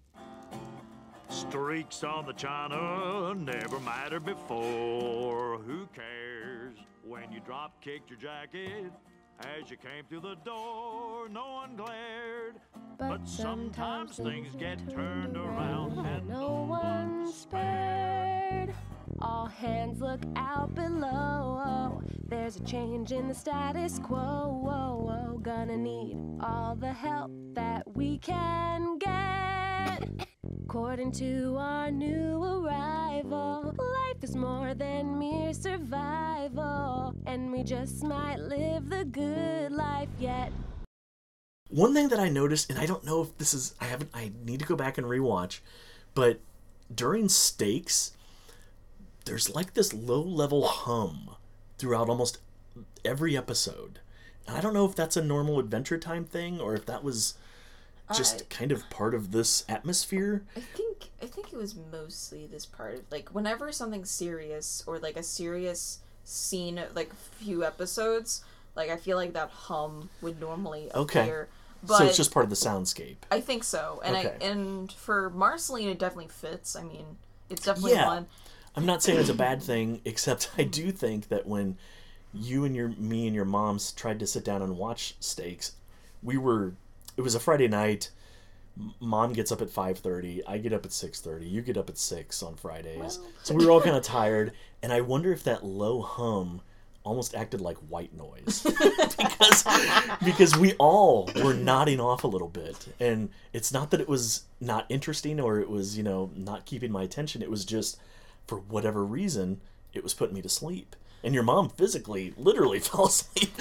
Streaks on the china never mattered before. Who cares when you drop kicked your jacket as you came through the door? No one glared, but, but sometimes things get turned around and no one spared. All hands look out below. There's a change in the status quo. Gonna need all the help that we can get. According to our new arrival, life is more than mere survival, and we just might live the good life yet. One thing that I noticed, and I don't know if this is, I haven't, I need to go back and rewatch, but during Stakes, there's like this low-level hum throughout almost every episode. And I don't know if that's a normal Adventure Time thing, or if that was just I, kind of part of this atmosphere. I think I think it was mostly this part of, like, whenever something's serious, or like a serious scene, like few episodes, like I feel like that hum would normally okay. appear. But so it's just part of the soundscape. I think so. And okay. I and for Marceline it definitely fits. I mean, it's definitely yeah. one. I'm not saying it's a bad thing, except I do think that when you and your me and your moms tried to sit down and watch Stakes, we were it was a Friday night. Mom gets up at five thirty, I get up at six thirty, you get up at six on Fridays. Well. So we were all kind of tired, and I wonder if that low hum almost acted like white noise. because because we all were nodding off a little bit, and it's not that it was not interesting or it was, you know, not keeping my attention. It was just, for whatever reason, it was putting me to sleep. And your mom physically, literally fell asleep.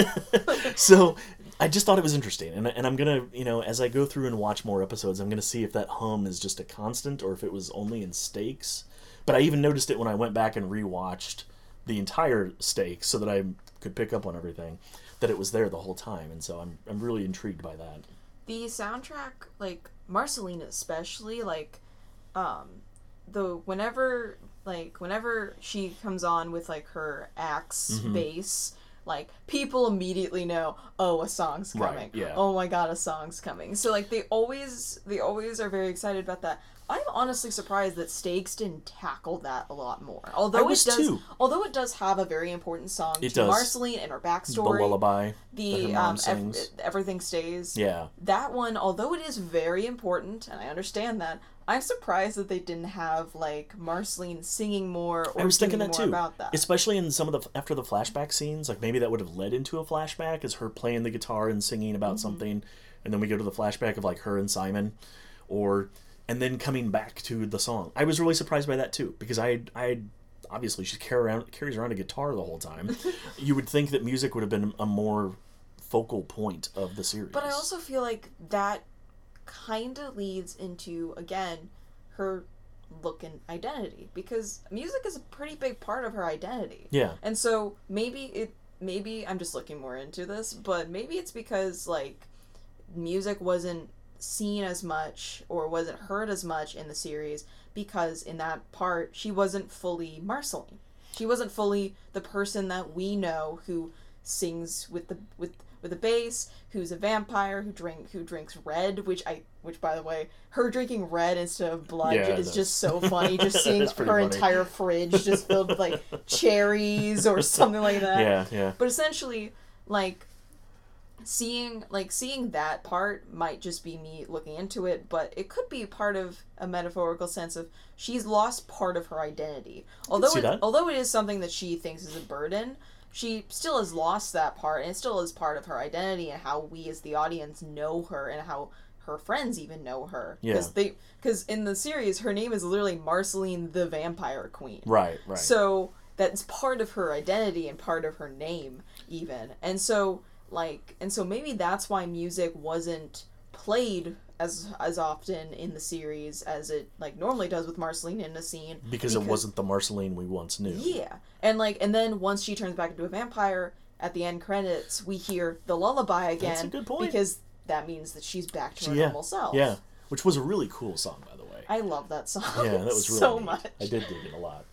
So I just thought it was interesting. And, and I'm going to, you know, as I go through and watch more episodes, I'm going to see if that hum is just a constant or if it was only in Stakes. But I even noticed it when I went back and rewatched the entire Stakes so that I could pick up on everything, that it was there the whole time. And so I'm I'm really intrigued by that. The soundtrack, like, Marceline especially, like, um, the, whenever... Like, whenever she comes on with, like, her axe mm-hmm. bass, like, people immediately know, oh, a song's coming. Right, yeah. Oh my god, a song's coming. So, like, they always, they always are very excited about that. I'm honestly surprised that Stakes didn't tackle that a lot more. Although I was it does, too. although it does have a very important song it to does. Marceline and her backstory. The lullaby. The that her mom um, sings. ev- Everything Stays. Yeah. That one, although it is very important, and I understand that, I'm surprised that they didn't have, like, Marceline singing more or I was thinking that more too. about that. Especially in some of the after the flashback scenes, like maybe that would have led into a flashback as her playing the guitar and singing about mm-hmm. something, and then we go to the flashback of like her and Simon, or and then coming back to the song. I was really surprised by that too, because I I obviously she carry around carries around a guitar the whole time. You would think that music would have been a more focal point of the series. But I also feel like that kind of leads into, again, her look and identity, because music is a pretty big part of her identity. Yeah. And so maybe it maybe I'm just looking more into this, but maybe it's because, like, music wasn't seen as much or wasn't heard as much in the series because in that part she wasn't fully Marceline. She wasn't fully the person that we know who sings with the with with a bass, who's a vampire, who drink who drinks red, which I which by the way, her drinking red instead of blood yeah, is just so funny. Just seeing her funny. entire fridge just filled with like cherries or something like that. Yeah, yeah. But essentially, like seeing like seeing that part might just be me looking into it, but it could be part of a metaphorical sense of she's lost part of her identity. Although it, although it is something that she thinks is a burden, she still has lost that part, and it still is part of her identity and how we as the audience know her and how her friends even know her. Yeah. Because they, because in the series, her name is literally Marceline the Vampire Queen. Right, right. So that's part of her identity and part of her name even. And so, like, and so maybe that's why music wasn't played as as often in the series as it like normally does with Marceline in a scene, because, because it wasn't the Marceline we once knew. Yeah. And like and then once she turns back into a vampire at the end credits, we hear the lullaby again. That's a good point. Because that means that she's back to her yeah. normal self. Yeah. Which was a really cool song, by the way. I love that song. Yeah, that was really so neat. much. I did dig it a lot.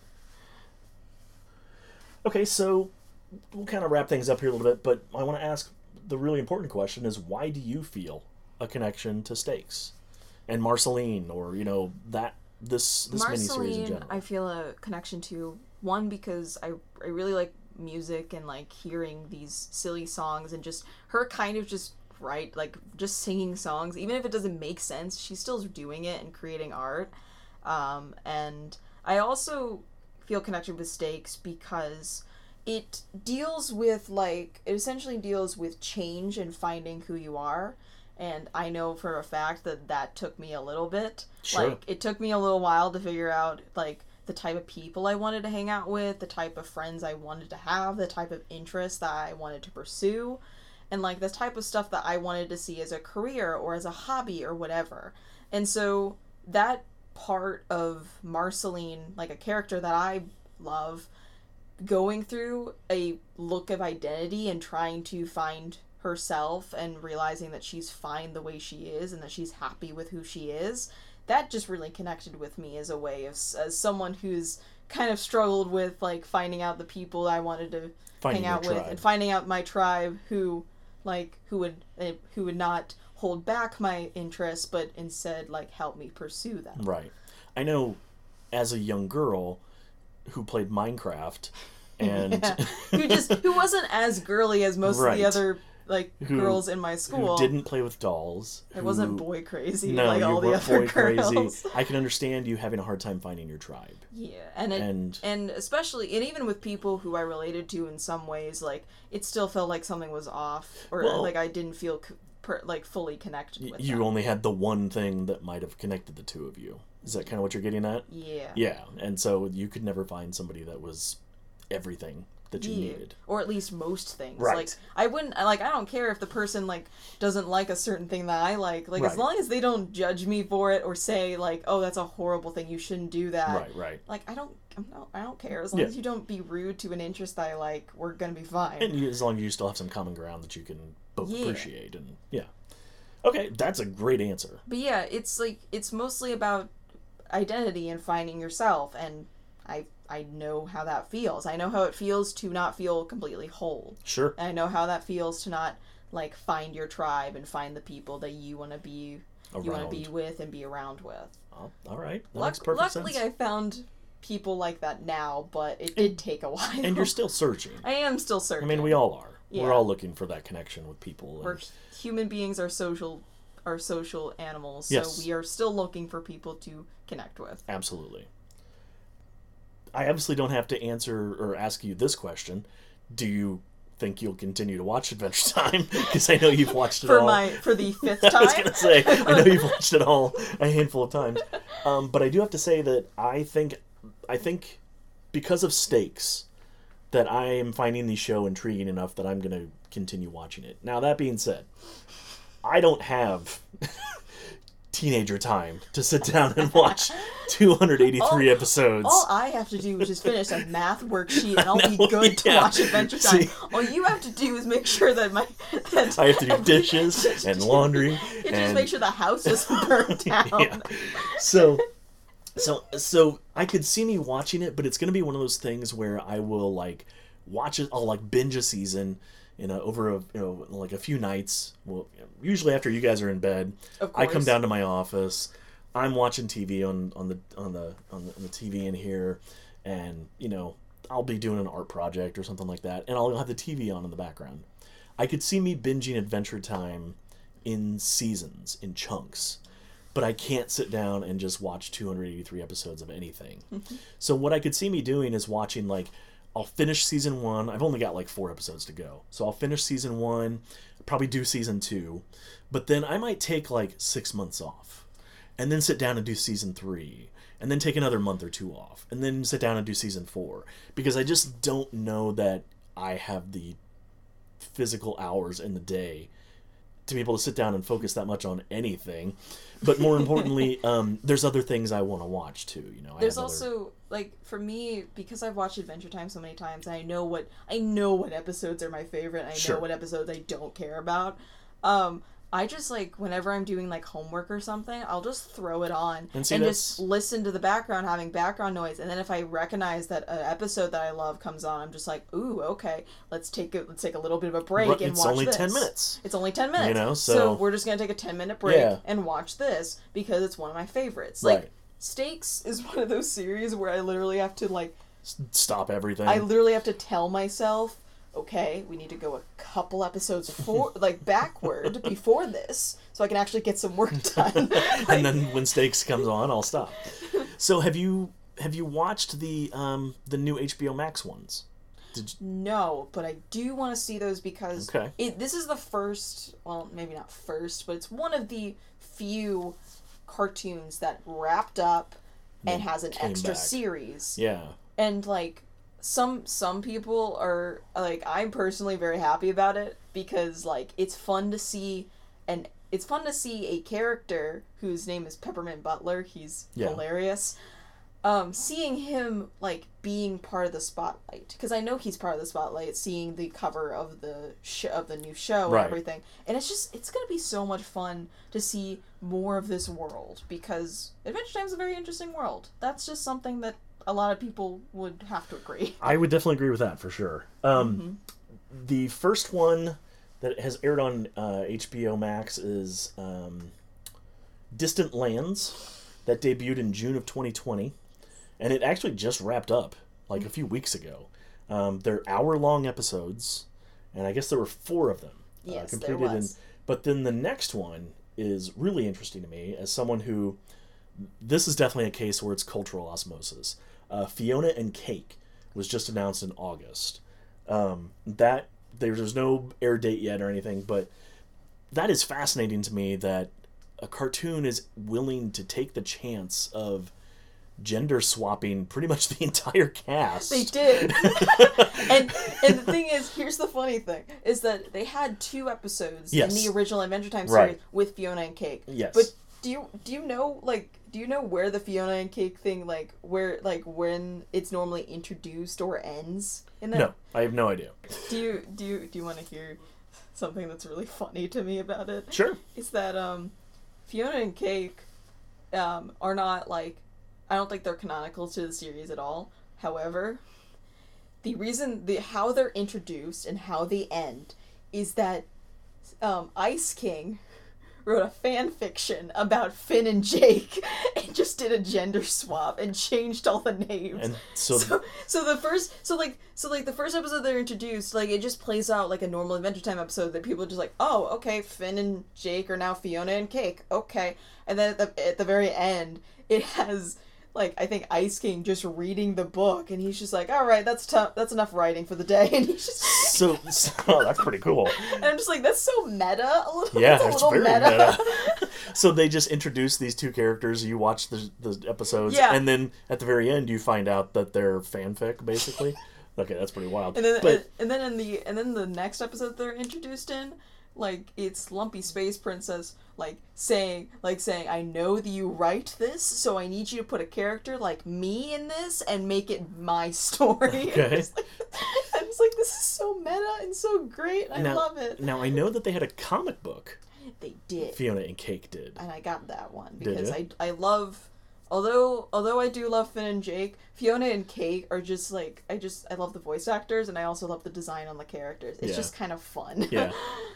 Okay, so we'll kind of wrap things up here a little bit, but I want to ask the really important question is, why do you feel a connection to Stakes and Marceline, or, you know, that this this miniseries in general? I feel a connection to, one, because I, I really like music and like hearing these silly songs and just her kind of just right like just singing songs, even if it doesn't make sense, she's still doing it and creating art. Um, and I also feel connected with Stakes because it deals with, like, it essentially deals with change and finding who you are. And I know for a fact that that took me a little bit. Sure. Like, it took me a little while to figure out, like, the type of people I wanted to hang out with, the type of friends I wanted to have, the type of interests that I wanted to pursue, and, like, the type of stuff that I wanted to see as a career or as a hobby or whatever. And so that part of Marceline, like, a character that I love, going through a look of identity and trying to find herself and realizing that she's fine the way she is and that she's happy with who she is, that just really connected with me as a way of, as someone who's kind of struggled with, like, finding out the people I wanted to Finding hang out your with tribe. and finding out my tribe who, like, who would eh, who would not hold back my interests but instead, like, help me pursue them. Right. I know as a young girl who played Minecraft and Yeah. who just who wasn't as girly as most Right. of the other, like, Who- girls in my school. who didn't play with dolls. I wasn't who- boy crazy No, like you all the weren't other boy crazy. girls. I can understand you having a hard time finding your tribe. Yeah, and it, And- and especially and even with people who I related to in some ways, like, it still felt like something was off, or Well- like I didn't feel c- per, like fully connected with You them. only had the one thing that might have connected the two of you. Is that kind of what you're getting at? Yeah. Yeah, and so you could never find somebody that was everything that you Yeah. needed. Or at least most things. Right. Like, I wouldn't, like, I don't care if the person, like, doesn't like a certain thing that I like. Like, as Right. long as they don't judge me for it or say, like, oh, that's a horrible thing, you shouldn't do that. Right, right. Like, I don't, I'm not, I don't care. As long Yeah. as you don't be rude to an interest that I like, we're gonna be fine. And you, as long as you still have some common ground that you can both Yeah. appreciate. And yeah. Okay, that's a great answer. But yeah, it's like, it's mostly about identity and finding yourself, and I I know how that feels. I know how it feels to not feel completely whole. Sure. And I know how that feels to not, like, find your tribe and find the people that you want to be you want to be Around. with and be around with. Oh, all right. That Luck- makes perfect luckily, sense. I found people like that now, but it did take a while. And you're still searching. I am still I searching. mean, we all are. We're Yeah. all looking for that connection with people. And We're human beings are social are social animals, so Yes. we are still looking for people to connect with. Absolutely. I obviously don't have to answer or ask you this question. Do you think you'll continue to watch Adventure Time? Because I know you've watched it For all. my for the fifth I time. was gonna say, I know you've watched it all a handful of times, um, but I do have to say that I think, I think, because of Stakes, that I am finding the show intriguing enough that I'm gonna continue watching it. Now that being said, I don't have teenager time to sit down and watch two hundred eighty-three All- episodes. All I have to do is just finish a math worksheet, and I'll be know, good to yeah. watch Adventure Time. See- All you have to do is make sure that my that I have to do dishes and laundry You just and make sure the house doesn't burn down. Yeah. So, so, so I could see me watching it, but it's gonna be one of those things where I will like watch it. I'll like binge a season in a, over a you know like a few nights. Well, usually after you guys are in bed, Of I come course. down to my office. I'm watching T V on on the on the on the, on the T V in here, and you know I'll be doing an art project or something like that, and I'll have the T V on in the background. I could see me binging Adventure Time in seasons, in chunks, but I can't sit down and just watch two hundred eighty-three episodes of anything. So what I could see me doing is watching, like, I'll finish season one. I've only got like four episodes to go. So I'll finish season one, probably do season two, but then I might take like six months off and then sit down and do season three and then take another month or two off and then sit down and do season four, because I just don't know that I have the physical hours in the day to be able to sit down and focus that much on anything. But more importantly, um, there's other things I want to watch too. You know, I There's have other- also, like, for me, because I've watched Adventure Time so many times, and I know what I know what episodes are my favorite, and I Sure. know what episodes I don't care about. Um, I just, like, whenever I'm doing, like, homework or something, I'll just throw it on And and, see, just that's- listen to the background having background noise. And then if I recognize that an episode that I love comes on, I'm just like, ooh, okay, let's take a let's take a little bit of a break Right, and it's watch only this. ten minutes. It's only ten minutes. You know, so- we're just gonna take a ten minute break Yeah. and watch this because it's one of my favorites. Like, Right. Stakes is one of those series where I literally have to, like, Stop everything. I literally have to tell myself, okay, we need to go a couple episodes for like backward before this, so I can actually get some work done. and then when Stakes comes on, I'll stop. So have you have you watched the um the new H B O Max ones? Did you... No, but I do want to see those because okay. it, this is the first, well, maybe not first, but it's one of the few cartoons that wrapped up and has an extra back. series. Yeah. And, like, some some people are, like, I'm personally very happy about it because, like, it's fun to see, and it's fun to see a character whose name is Peppermint Butler. He's yeah. hilarious. Um, seeing him, like, being part of the spotlight, because I know he's part of the spotlight, seeing the cover of the sh- of the new show right. and everything, and it's just, it's gonna be so much fun to see more of this world, because Adventure Time is a very interesting world. That's just something that a lot of people would have to agree. I would definitely agree with that, for sure. Um, mm-hmm. The first one that has aired on uh, H B O Max is um, Distant Lands, that debuted in June of twenty twenty. And it actually just wrapped up, like, a few weeks ago. Um, they're hour-long episodes, and I guess there were four of them. Yes, uh, completed there was. In, but then the next one is really interesting to me as someone who... This is definitely a case where it's cultural osmosis. Uh, Fiona and Cake was just announced in August. Um, that there's no air date yet or anything, but that is fascinating to me that a cartoon is willing to take the chance of gender swapping pretty much the entire cast. They did. and and the thing is, here's the funny thing, is that they had two episodes yes. in the original Adventure Time series right. with Fiona and Cake. Yes. But do you do you know like do you know where the Fiona and Cake thing like where like when it's normally introduced or ends in that? No, I have no idea. Do you do you do you want to hear something that's really funny to me about it? Sure. It's that um Fiona and Cake um are not like I don't think they're canonical to the series at all. However, the reason, the how they're introduced and how they end is that um, Ice King wrote a fan fiction about Finn and Jake and just did a gender swap and changed all the names. And so, so, so the first, so like, so like the first episode they're introduced, like it just plays out like a normal Adventure Time episode that people are just like, oh, okay, Finn and Jake are now Fiona and Cake, okay. And then at the at the very end, it has. Like, I think Ice King just reading the book, and he's just like, all right, that's tough. That's enough writing for the day. And he's just... So, so oh, that's pretty cool. And I'm just like, that's so meta. A little, yeah, a it's little very meta. meta. So they just introduce these two characters, you watch the, the episodes, yeah. and then at the very end you find out that they're fanfic, basically. Okay, that's pretty wild. And then, but, and, and then in the and then the next episode they're introduced in, like, it's Lumpy Space Princess, like, saying, like, saying, I know that you write this, so I need you to put a character like me in this and make it my story. Okay. I'm just like, I'm just like, this is so meta and so great. I now, love it. Now, I know that they had a comic book. They did. Fiona and Cake did. And I got that one Did because ya? I I love, although although I do love Finn and Jake, Fiona and Cake are just like, I just, I love the voice actors and I also love the design on the characters. It's Yeah. just kind of fun. Yeah.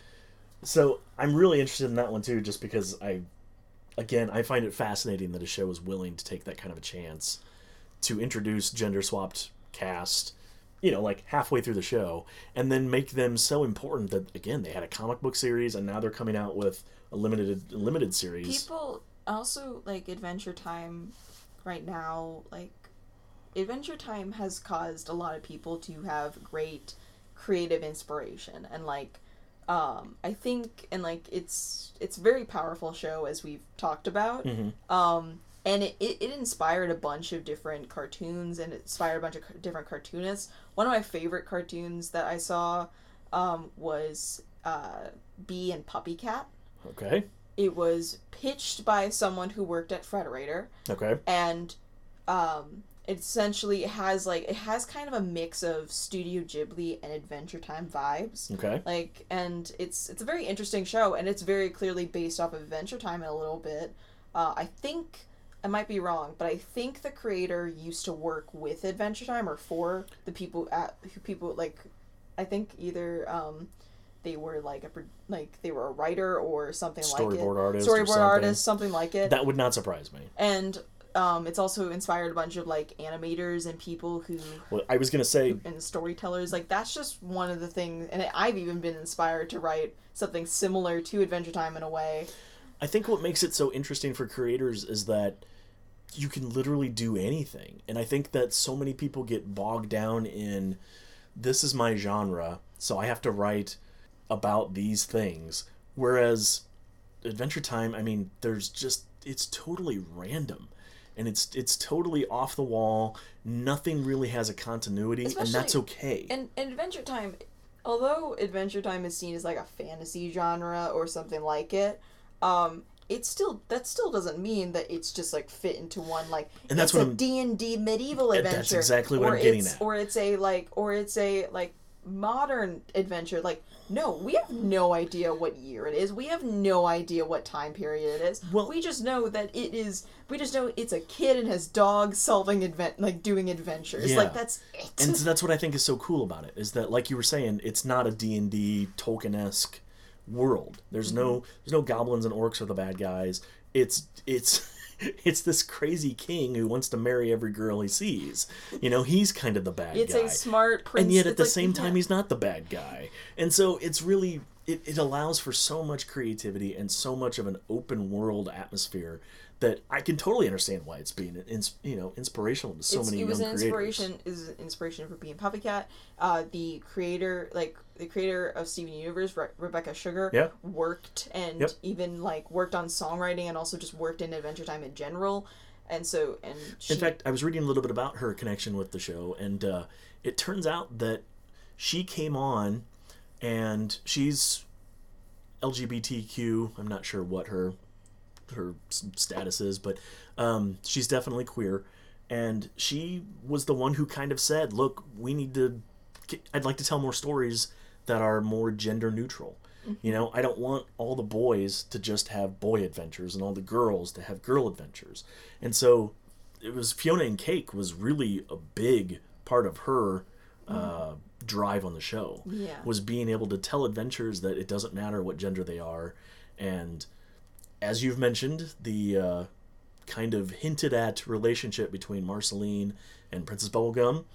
So I'm really interested in that one too, just because I, again, I find it fascinating that a show is willing to take that kind of a chance to introduce gender-swapped cast, you know, like halfway through the show, and then make them so important that, again, they had a comic book series, and now they're coming out with a limited limited series. People also, like, Adventure Time right now, like, Adventure Time has caused a lot of people to have great creative inspiration, and, like, um, I think, and, like, it's, it's a very powerful show, as we've talked about, Mm-hmm. um, and it, it, it inspired a bunch of different cartoons, and it inspired a bunch of different cartoonists. One of my favorite cartoons that I saw, um, was, uh, Bee and Puppy Cat. Okay. It was pitched by someone who worked at Frederator, Okay. and, um... it essentially has, like, it has kind of a mix of Studio Ghibli and Adventure Time vibes. Okay. Like, and it's it's a very interesting show, and it's very clearly based off of Adventure Time in a little bit. Uh, I think, I might be wrong, but I think the creator used to work with Adventure Time, or for the people at, who people, like, I think either, um... they were like a like they were a writer or something like it. Storyboard artist or Storyboard something. artist, something like it. That would not surprise me. And um, it's also inspired a bunch of like animators and people who Well, I was gonna say, and storytellers. Like that's just one of the things. And I've even been inspired to write something similar to Adventure Time in a way. I think what makes it so interesting for creators is that you can literally do anything. And I think that so many people get bogged down in, this is my genre, so I have to write about these things. Whereas Adventure Time, I mean, there's just, it's totally random. And it's it's totally off the wall. Nothing really has a continuity, Especially, and that's okay. And, and Adventure Time, although Adventure Time is seen as like a fantasy genre or something like it, um, it still that still doesn't mean that it's just like fit into one like and that's it's what a I'm, D and D medieval adventure. That's exactly what or I'm getting it's, at. Or it's a like or it's a like modern adventure. Like, no, we have no idea what year it is. We have no idea what time period it is. Well, we just know that it is we just know it's a kid and his dog solving advent like doing adventures. Yeah. Like, that's it. And so that's what I think is so cool about it, is that, like you were saying, it's not a D and D Tolkien-esque world. There's mm-hmm. no there's no goblins and orcs are the bad guys. It's it's it's this crazy king who wants to marry every girl he sees. You know, he's kind of the bad it's guy. It's a smart prince. And yet at the like, same yeah. time, he's not the bad guy. And so it's really, it, it allows for so much creativity and so much of an open world atmosphere that I can totally understand why it's being, you know, inspirational to so it's, many it was young an creators. inspiration is an inspiration for being Puppycat. Uh, the creator, like the creator of Steven Universe, Re- Rebecca Sugar, yeah. worked and yep. even like worked on songwriting and also just worked in Adventure Time in general. And so, and she... in fact, I was reading a little bit about her connection with the show, and uh, it turns out that she came on, and she's L G B T Q. I'm not sure what her her status is, but um, she's definitely queer, and she was the one who kind of said, "Look, we need to. I'd like to tell more stories that are more gender neutral." You know, I don't want all the boys to just have boy adventures and all the girls to have girl adventures. And so it was Fiona and Cake was really a big part of her uh, drive on the show. Yeah. Was being able to tell adventures that it doesn't matter what gender they are. And as you've mentioned, the uh, kind of hinted at relationship between Marceline and Princess Bubblegum,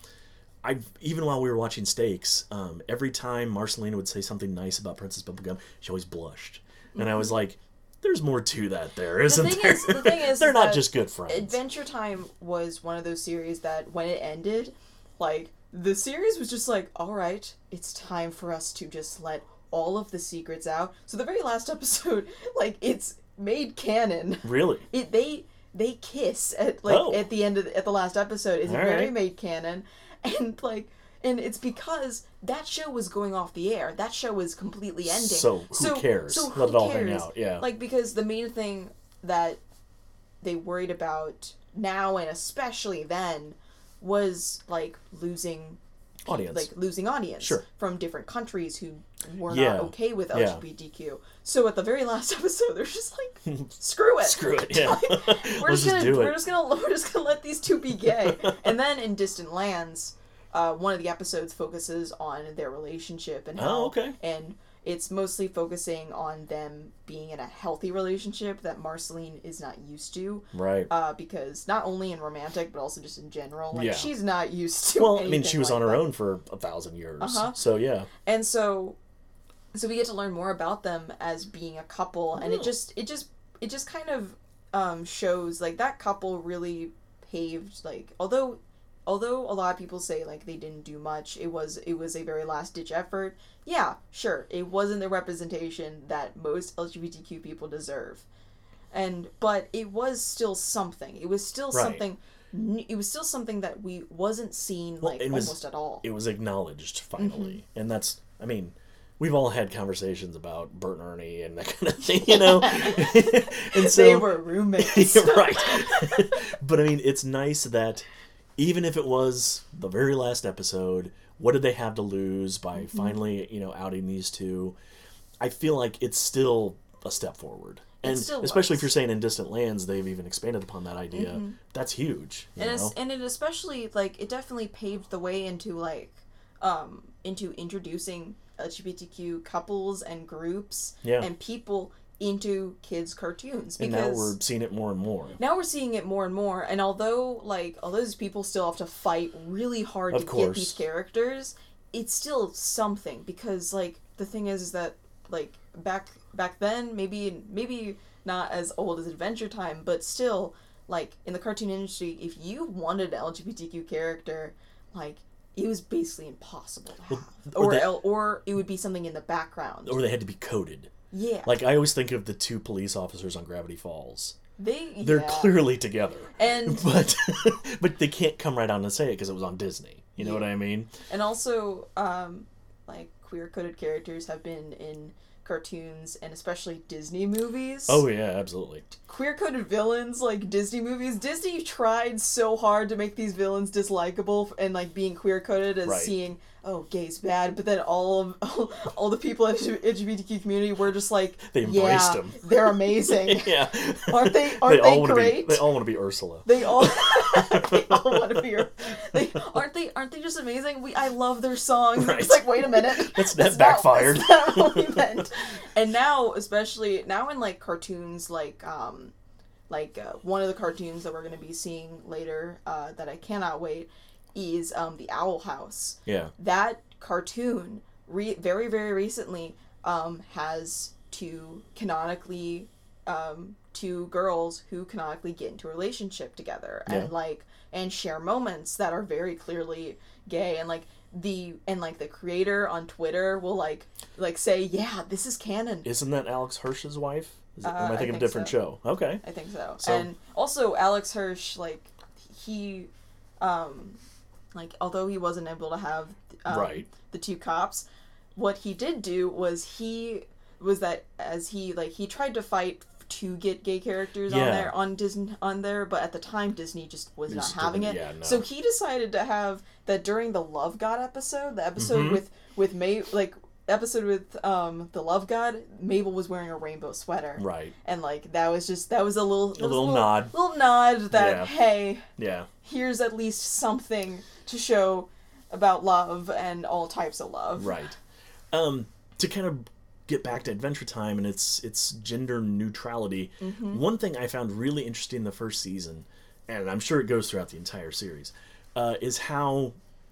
I even while we were watching Stakes, um, every time Marcelina would say something nice about Princess Bubblegum, she always blushed, and mm-hmm. I was like, "There's more to that, there isn't the thing there? Is, the thing is, they're is not just good friends." Adventure Time was one of those series that when it ended, like the series was just like, "All right, it's time for us to just let all of the secrets out." So the very last episode, like it's made canon. Really? It they they kiss at like oh. at the end of the, at the last episode. It's all very right. made canon. And like, and it's because that show was going off the air. That show was completely ending. So who so, cares? So Let who it all cares? hang out. Yeah. Like, because the main thing that they worried about now and especially then was like losing audience, like losing audience sure. from different countries who were yeah. not okay with L G B T Q. Yeah. So at the very last episode, they're just like, "Screw it, screw it, yeah." like, we're Let's just gonna just do we're it. just gonna we're just gonna let these two be gay. And then in Distant Lands, uh, one of the episodes focuses on their relationship and how, oh, okay, and it's mostly focusing on them being in a healthy relationship that Marceline is not used to. Right. Uh, because not only in romantic, but also just in general. Like, yeah. she's not used to Well, I mean, she was like on her that. own for a thousand years. Uh-huh. So, yeah. And so, so we get to learn more about them as being a couple. And Oh. it just, it just, it just kind of um, shows, like, that couple really paved, like, although... Although a lot of people say like they didn't do much, it was it was a very last ditch effort. Yeah, sure, it wasn't the representation that most L G B T Q people deserve, and but it was still something. It was still right. something. It was still something that we wasn't seen well, like it was, almost at all. It was acknowledged finally, mm-hmm. and that's I mean. We've all had conversations about Bert and Ernie and that kind of thing, you know? and so, they were roommates. Right. But I mean, it's nice that even if it was the very last episode, what did they have to lose by mm-hmm. finally, you know, outing these two? I feel like it's still a step forward. And especially was. if you're saying in Distant Lands, they've even expanded upon that idea. Mm-hmm. That's huge. You and, know? it's, and it especially, like, it definitely paved the way into, like, um, into introducing L G B T Q couples and groups yeah. and people into kids' cartoons. Because and now we're seeing it more and more. Now we're seeing it more and more. And although, like, although these people still have to fight really hard of to course. get these characters, it's still something. Because, like, the thing is, is that, like, back back then, maybe maybe not as old as Adventure Time, but still, like, in the cartoon industry, if you wanted an L G B T Q character, like, it was basically impossible to have. Well, or or, they- el- or it would be something in the background. Or they had to be coded. Yeah. Like, I always think of the two police officers on Gravity Falls. They, They're yeah. clearly together. And... But but they can't come right out and say it because it was on Disney. You know Yeah. what I mean? And also, um, like, queer-coded characters have been in cartoons and especially Disney movies. Oh, yeah, absolutely. Queer-coded villains, like Disney movies, Disney tried so hard to make these villains dislikable and, like, being queer-coded as Right. seeing, oh, gay's bad, but then all of all, all the people in the L G B T Q community were just like, They embraced yeah, them. they're amazing. Yeah. Aren't they, aren't they, all wanna great? Be, they all want to be Ursula. They all, they all want to be. They aren't they. Aren't they just amazing? We, I love their songs. Right. It's like, wait a minute, That's- that That's backfired. Not, that's not what we meant. And now, especially now in like cartoons, like um, like uh, one of the cartoons that we're going to be seeing later, uh, that I cannot wait, is um the Owl House. Yeah. That cartoon, re- very very recently, um, has two canonically um, two girls who canonically get into a relationship together and Yeah. like and share moments that are very clearly gay, and like the and like the creator on Twitter will like like say, yeah, this is canon. Isn't that Alex Hirsch's wife? Is it, Uh, am I I thinking of a think different so. show? Okay. I think so. So- And also Alex Hirsch, like he um like although he wasn't able to have um, Right. the two cops, what he did do was he was that as he like he tried to fight to get gay characters on Yeah. there on Disney on there, but at the time Disney just was not Just having it. didn't- yeah, no. So he decided to have that during the Love God episode, the episode Mm-hmm. with with May like episode with um the Love God, Mabel was wearing a rainbow sweater. Right. And like that was just that was a little that was little nod. little nod that Yeah. hey, Yeah. here's at least something to show about love and all types of love. Right. Um, to kind of get back to Adventure Time and its its gender neutrality, Mm-hmm. one thing I found really interesting in the first season, and I'm sure it goes throughout the entire series, uh, is how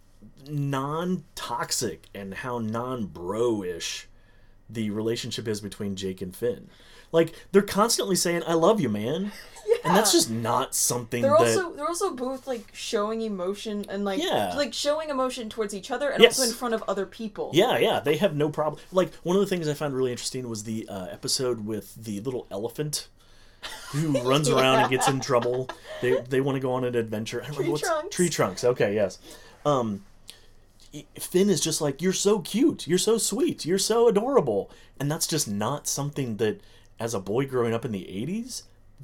non-toxic and how non-bro-ish the relationship is between Jake and Finn. Like, they're constantly saying, I love you, man. And that's just not something They're that... also they're also both like showing emotion and like Yeah. like showing emotion towards each other and Yes. also in front of other people. Yeah, yeah, they have no problem. Like, one of the things I found really interesting was the uh, episode with the little elephant who runs around and gets in trouble. They they want to go on an adventure. I don't Tree remember what's trunks. Tree Trunks. Okay, yes. Um, Finn is just like, you're so cute, you're so sweet, you're so adorable, and that's just not something that, as a boy growing up in the eighties,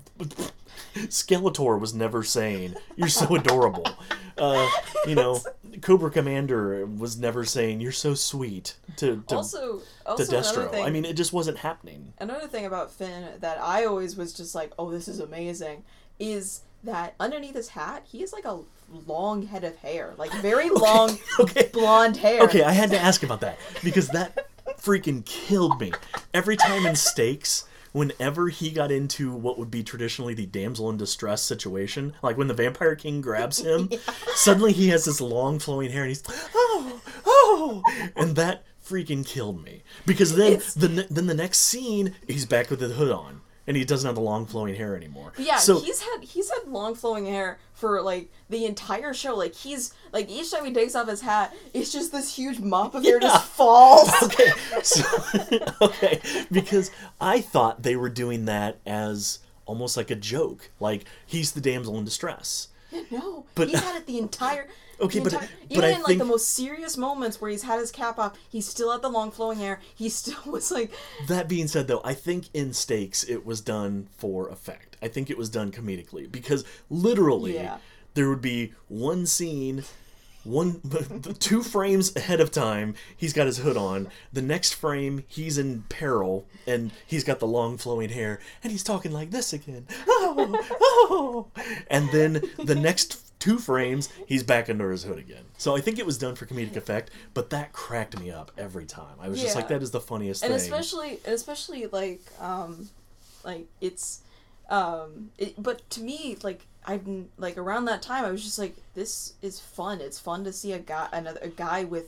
Skeletor was never saying, you're so adorable. Uh, you know, Cobra Commander was never saying, you're so sweet to, to, Also, to also another Destro. thing, I mean, it just wasn't happening. another thing about Finn that I always was just like, oh, this is amazing, is that underneath his hat, he has like a long head of hair, like very long okay. blonde hair. Okay, I had to ask about that because that freaking killed me. Every time in Stakes, whenever he got into what would be traditionally the damsel in distress situation, like when the Vampire King grabs him, suddenly he has this long flowing hair and he's, oh, oh, and that freaking killed me. Because then It's- the ne- then the next scene, he's back with the hood on. And he doesn't have the long flowing hair anymore. Yeah, so, he's had he's had long flowing hair for like the entire show. Like he's like each time he takes off his hat, it's just this huge mop of hair Yeah. just falls. okay, so, okay, because I thought they were doing that as almost like a joke, like he's the damsel in distress. No, But- he's had it the entire. Okay, the but- entire, but even I in like think- the most serious moments where he's had his cap off, he still had the long flowing hair. He still was like, That being said, though, I think in Stakes it was done for effect. I think it was done comedically because literally Yeah. there would be one scene. One, two frames ahead of time, he's got his hood on. The next frame, he's in peril, and he's got the long flowing hair, and he's talking like this again. Oh, oh! And then the next two frames, he's back under his hood again. So I think it was done for comedic effect, but that cracked me up every time. I was just Yeah. like, that is the funniest and thing. especially and especially like um, like it's um, it, but to me like. I've been, like around that time I was just like, this is fun. It's fun to see a guy another a guy with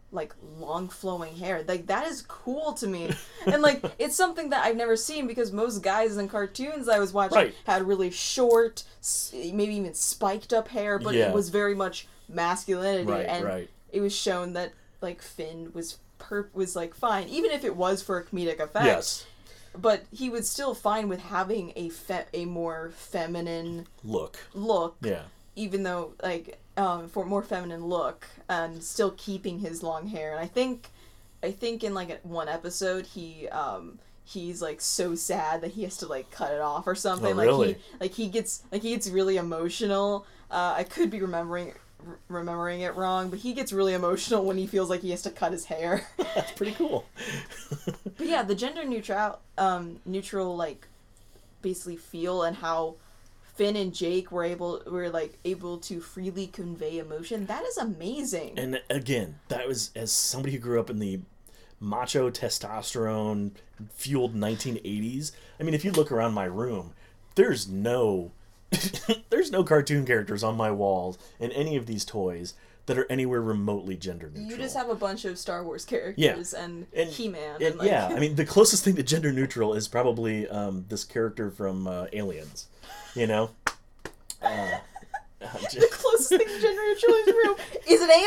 like long flowing hair. Like that is cool to me. And like it's something that I've never seen because most guys in cartoons I was watching Right. had really short, s- maybe even spiked up hair, but Yeah. it was very much masculinity. Right, and right. it was shown that like Finn was per was like fine, even if it was for a comedic effect. Yes. But he was still fine with having a fe- a more feminine Look. look. Yeah. Even though like um for more feminine look and still keeping his long hair. And I think I think in like one episode he um he's like so sad that he has to like cut it off or something. Oh, like really? he like he gets like he gets really emotional. Uh I could be remembering r- remembering it wrong, but he gets really emotional when he feels like he has to cut his hair. That's pretty cool. But yeah, the gender neutral um neutral like basically feel and how Finn and Jake were able were like able to freely convey emotion. That is amazing. And again, that was as somebody who grew up in the macho testosterone fueled nineteen eighties. I mean, if you look around my room, there's no there's no cartoon characters on my walls in any of these toys that are anywhere remotely gender neutral. You just have a bunch of Star Wars characters Yeah. and, And- He-Man. And, And, like, yeah, I mean, the closest thing to gender neutral is probably um, this character from uh, Aliens. You know? Uh, the closest thing to gender neutral is real is an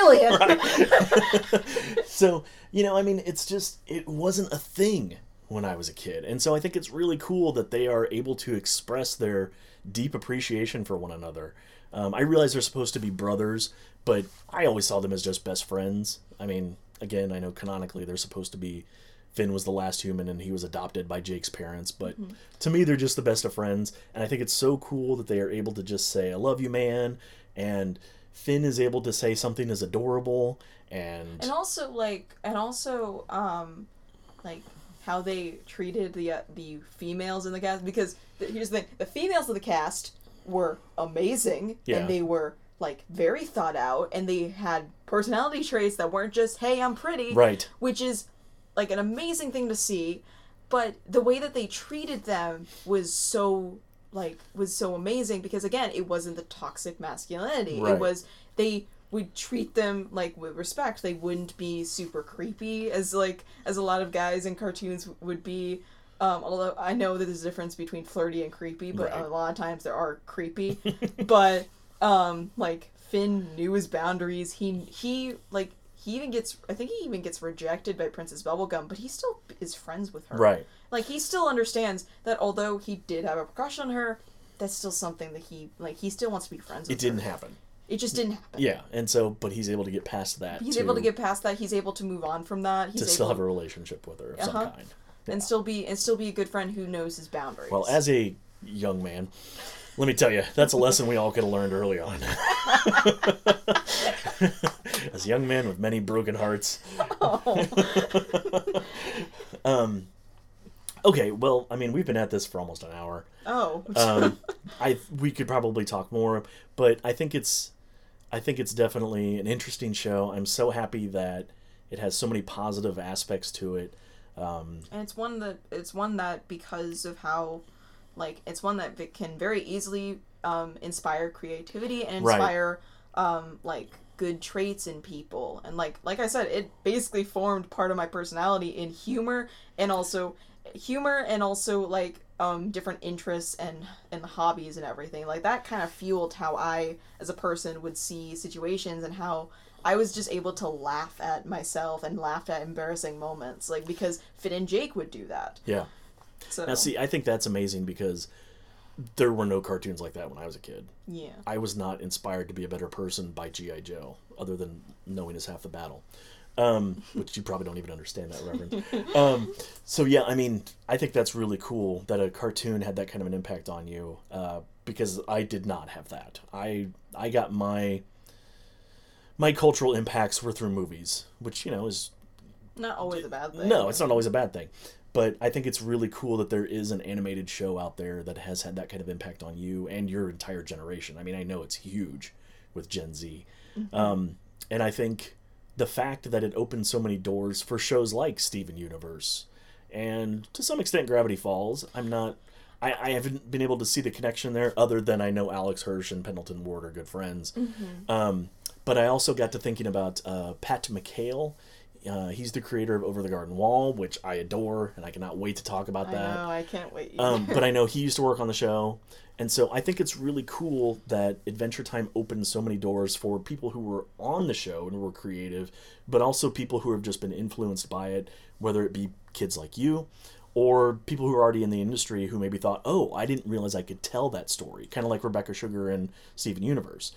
alien. So, you know, I mean, it's just, it wasn't a thing when I was a kid. And so I think it's really cool that they are able to express their deep appreciation for one another. Um, I realize they're supposed to be brothers, but I always saw them as just best friends. I mean, again, I know canonically they're supposed to be, Finn was the last human and he was adopted by Jake's parents, but Mm-hmm. to me, they're just the best of friends. And I think it's so cool that they are able to just say, I love you, man. And Finn is able to say something as adorable and... And also like and also um like how they treated the uh, the females in the cast, because the, here's the thing, the females of the cast were amazing. Yeah. And they were like very thought out, and they had personality traits that weren't just, hey, I'm pretty, Right. which is like an amazing thing to see. But the way that they treated them was so like was so amazing, because again, it wasn't the toxic masculinity. Right. It was they would treat them like with respect. They wouldn't be super creepy as like as a lot of guys in cartoons would be. Um, although I know that there's a difference between flirty and creepy, but Right. a lot of times there are creepy. But um, like Finn knew his boundaries. He he like he even gets I think he even gets rejected by Princess Bubblegum, but he still is friends with her. Right. Like he still understands that although he did have a crush on her, that's still something that he like he still wants to be friends with It didn't her. happen. It just didn't happen. Yeah, and so, but he's able to get past that. He's able to get past that. He's able to move on from that. He's to able still have a relationship with her of some Uh-huh. kind. and still be and still be a good friend who knows his boundaries. Well, as a young man, let me tell you, that's a lesson we all could have learned early on. As a young man with many broken hearts. um. Okay, well, I mean, we've been at this for almost an hour. oh, Um, I we could probably talk more, but I think it's, I think it's definitely an interesting show. I'm so happy that it has so many positive aspects to it. Um, and it's one that it's one that because of how, like, it's one that it can very easily um, inspire creativity and Right. inspire um, like good traits in people. And like like I said, it basically formed part of my personality in humor and also humor and also like um different interests and and hobbies and everything. Like that kind of fueled how I as a person would see situations, and how I was just able to laugh at myself and laugh at embarrassing moments, like because Finn and Jake would do that. yeah. So Now, see, I think that's amazing because there were no cartoons like that when I was a kid. yeah. I was not inspired to be a better person by G I. Joe, other than knowing is half the battle. Um, which you probably don't even understand that reference. Um, so yeah, I mean, I think that's really cool that a cartoon had that kind of an impact on you, uh, because I did not have that. I I got my my cultural impacts were through movies, which, you know, is Not always a bad thing. no, it's not always a bad thing. But I think it's really cool that there is an animated show out there that has had that kind of impact on you and your entire generation. I mean, I know it's huge with Gen Z. Mm-hmm. Um, and I think the fact that it opened so many doors for shows like Steven Universe and to some extent Gravity Falls, I'm not I, I haven't been able to see the connection there, other than I know Alex Hirsch and Pendleton Ward are good friends. Mm-hmm. Um, but I also got to thinking about uh, Pat McHale. Uh, he's the creator of Over the Garden Wall, which I adore, and I cannot wait to talk about I that. know, I can't wait. um, but I know he used to work on the show, and so I think it's really cool that Adventure Time opened so many doors for people who were on the show and were creative, but also people who have just been influenced by it, whether it be kids like you, or people who are already in the industry who maybe thought, oh, I didn't realize I could tell that story, kind of like Rebecca Sugar and Steven Universe.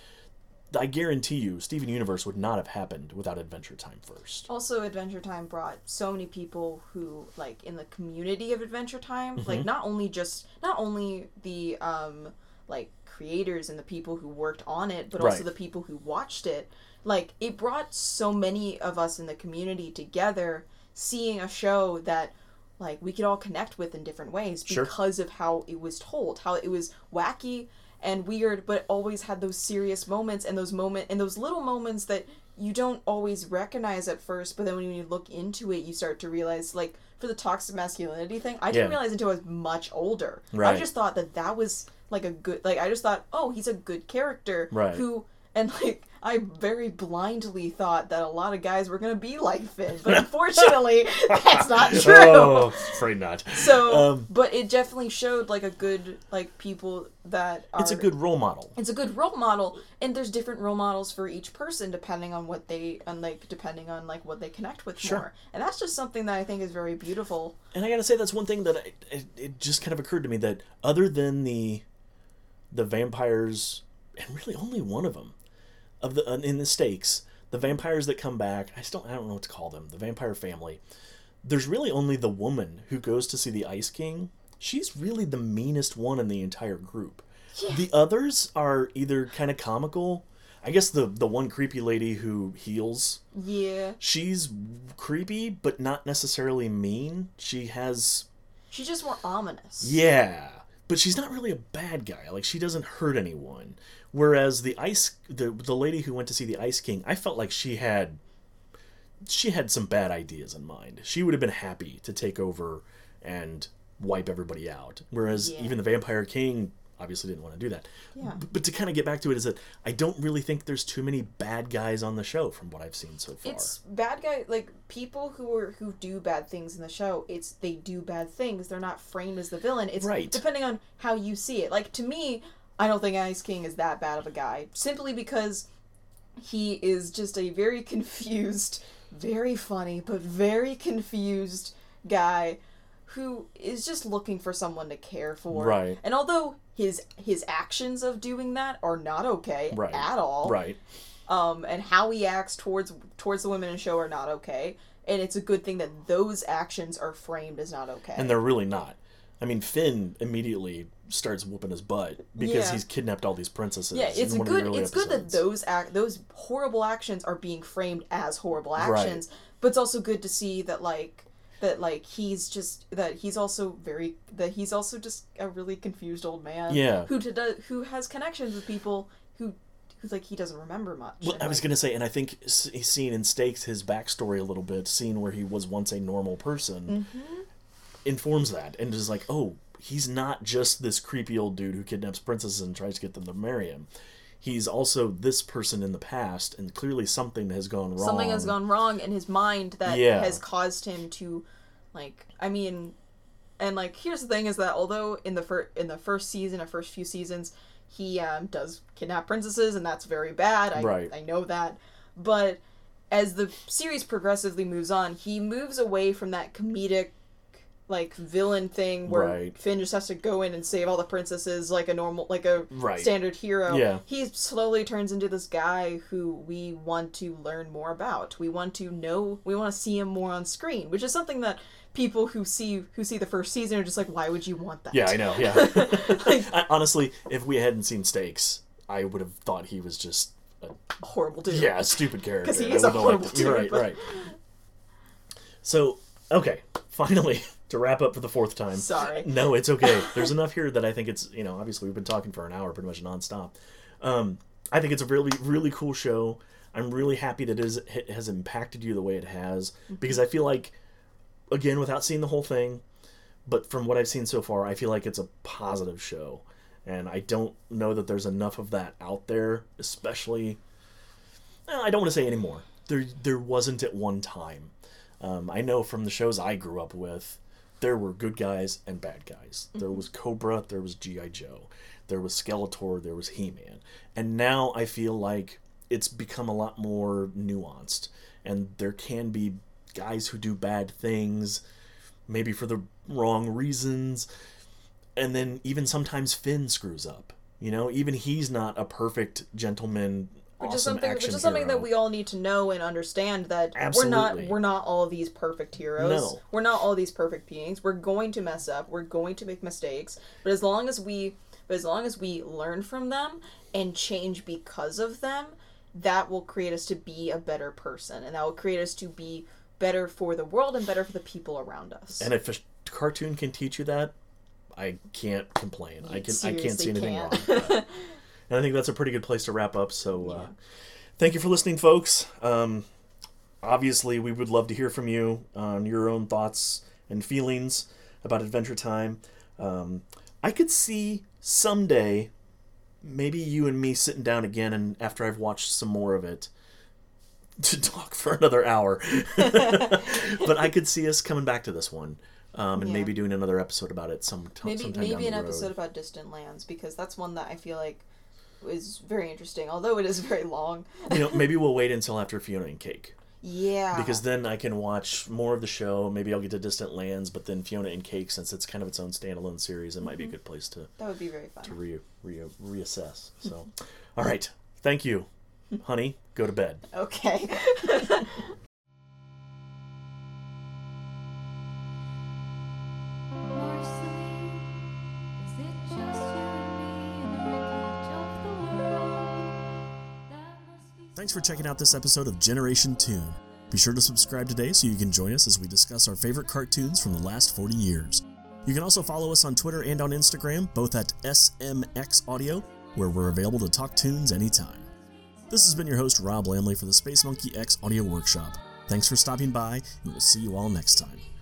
I guarantee you, Steven Universe would not have happened without Adventure Time first. Also, Adventure Time brought so many people who, like, in the community of Adventure Time, Mm-hmm. like, not only just, not only the, um, like, creators and the people who worked on it, but also Right. the people who watched it. Like, it brought so many of us in the community together, seeing a show that, like, we could all connect with in different ways Sure. because of how it was told, how it was wacky and weird, but always had those serious moments and those moment and those little moments that you don't always recognize at first, but then when you look into it, you start to realize, like, for the toxic masculinity thing, I didn't Yeah. realize until I was much older. Right. I just thought that that was, like, a good, like, I just thought, oh, he's a good character. Right. Who, and, like, I very blindly thought that a lot of guys were going to be like Finn, but unfortunately, that's not true. Oh, afraid not. So, Um, but it definitely showed, like, a good, like, people that are... It's a good role model. It's a good role model, and there's different role models for each person depending on what they, and, like, depending on, like, what they connect with Sure. more. And that's just something that I think is very beautiful. And I gotta say, that's one thing that I, it, it just kind of occurred to me, that other than the the vampires, and really only one of them, of the uh, in the stakes, the vampires that come back, I still I don't know what to call them, the vampire family, there's really only the woman who goes to see the Ice King. She's really the meanest one in the entire group. Yeah. The others are either kind of comical. I guess the the one creepy lady who heals, Yeah. she's creepy, but not necessarily mean. She has... She's just more ominous. Yeah, but she's not really a bad guy. Like, she doesn't hurt anyone. Whereas the ice, the the lady who went to see the Ice King, I felt like she had, she had some bad ideas in mind. She would have been happy to take over and wipe everybody out. Whereas Yeah. even the Vampire King obviously didn't want to do that. Yeah. B- But to kind of get back to it, is that I don't really think there's too many bad guys on the show from what I've seen so far. It's bad guy, like, people who are who do bad things in the show, it's they do bad things. They're not framed as the villain. It's Right. depending on how you see it. Like, to me, I don't think Ice King is that bad of a guy, simply because he is just a very confused, very funny, but very confused guy who is just looking for someone to care for. Right. And although his his actions of doing that are not okay Right. at all, Right. um, and how he acts towards towards the women in the show are not okay. And it's a good thing that those actions are framed as not okay. And they're really not. I mean, Finn immediately starts whooping his butt because Yeah. he's kidnapped all these princesses. yeah, it's in one of the good. early It's good that episodes. those act those horrible actions are being framed as horrible actions. But it's also good to see that like that like he's just that he's also very that he's also just a really confused old man. Yeah. Who to do, who has connections with people who who's like he doesn't remember much. Well, and, I was like, gonna say, and I think s- seeing in Stakes his backstory a little bit, seeing where he was once a normal person, Mm-hmm. informs that, and is like, oh, he's not just this creepy old dude who kidnaps princesses and tries to get them to marry him. He's also this person in the past, and clearly something has gone wrong. something has gone wrong in his mind that Yeah. has caused him to, like, I mean, and like here's the thing is that although in the first in the first season, or first few seasons, he um, does kidnap princesses, and that's very bad. I Right. I know that, but as the series progressively moves on, he moves away from that comedic, like, villain thing where Right. Finn just has to go in and save all the princesses like a normal, like a Right. standard hero. Yeah. He slowly turns into this guy who we want to learn more about. We want to know, we want to see him more on screen, which is something that people who see who see the first season are just like, why would you want that? Yeah, I know. Yeah. Like- I, honestly, if we hadn't seen Stakes, I would have thought he was just a Horrible dude. yeah, a stupid character. 'Cause he I is a wouldn't have horrible liked it. You're dude, right, but- right. So, okay, finally, to wrap up for the fourth time. Sorry. No, it's okay. There's enough here that I think it's, you know, obviously we've been talking for an hour pretty much nonstop. Um, I think it's a really, really cool show. I'm really happy that it, is, it has impacted you the way it has, because I feel like, again, without seeing the whole thing, but from what I've seen so far, I feel like it's a positive show. And I don't know that there's enough of that out there, especially... I don't want to say anymore. There, there wasn't at one time. Um, I know from the shows I grew up with, there were good guys and bad guys. Mm-hmm. There was Cobra, there was G I. Joe, there was Skeletor, there was He-Man. And now I feel like it's become a lot more nuanced. And there can be guys who do bad things, maybe for the wrong reasons. And then even sometimes Finn screws up. You know, even he's not a perfect gentleman. Which awesome is something, action which is something hero. that we all need to know and understand, that Absolutely. we're not we're not all these perfect heroes. No. We're not all these perfect beings. We're going to mess up. We're going to make mistakes. But as long as we but as long as we learn from them and change because of them, that will create us to be a better person, and that will create us to be better for the world and better for the people around us. And if a cartoon can teach you that, I can't complain. I can I can't see anything can't. wrong with that. And I think that's a pretty good place to wrap up. So uh, thank you for listening, folks. Um, obviously, we would love to hear from you on your own thoughts and feelings about Adventure Time. Um, I could see someday maybe you and me sitting down again, and after I've watched some more of it, to talk for another hour. But I could see us coming back to this one. Um, and Yeah. maybe doing another episode about it some t- maybe sometime down maybe the an road. episode about Distant Lands, because that's one that I feel like is very interesting, although it is very long. You know, maybe we'll wait until after Fiona and Cake. Yeah. Because then I can watch more of the show. Maybe I'll get to Distant Lands, but then Fiona and Cake, since it's kind of its own standalone series, it might be a good place to that would be very fun. to re, re, reassess. So, all right. Thank you, honey. Go to bed. Okay. Thanks for checking out this episode of Generation Toon. Be sure to subscribe today so you can join us as we discuss our favorite cartoons from the last forty years. You can also follow us on Twitter and on Instagram, both at S M X Audio, where we're available to talk tunes anytime. This has been your host, Rob Lamley, for the Space Monkey X Audio Workshop. Thanks for stopping by, and we'll see you all next time.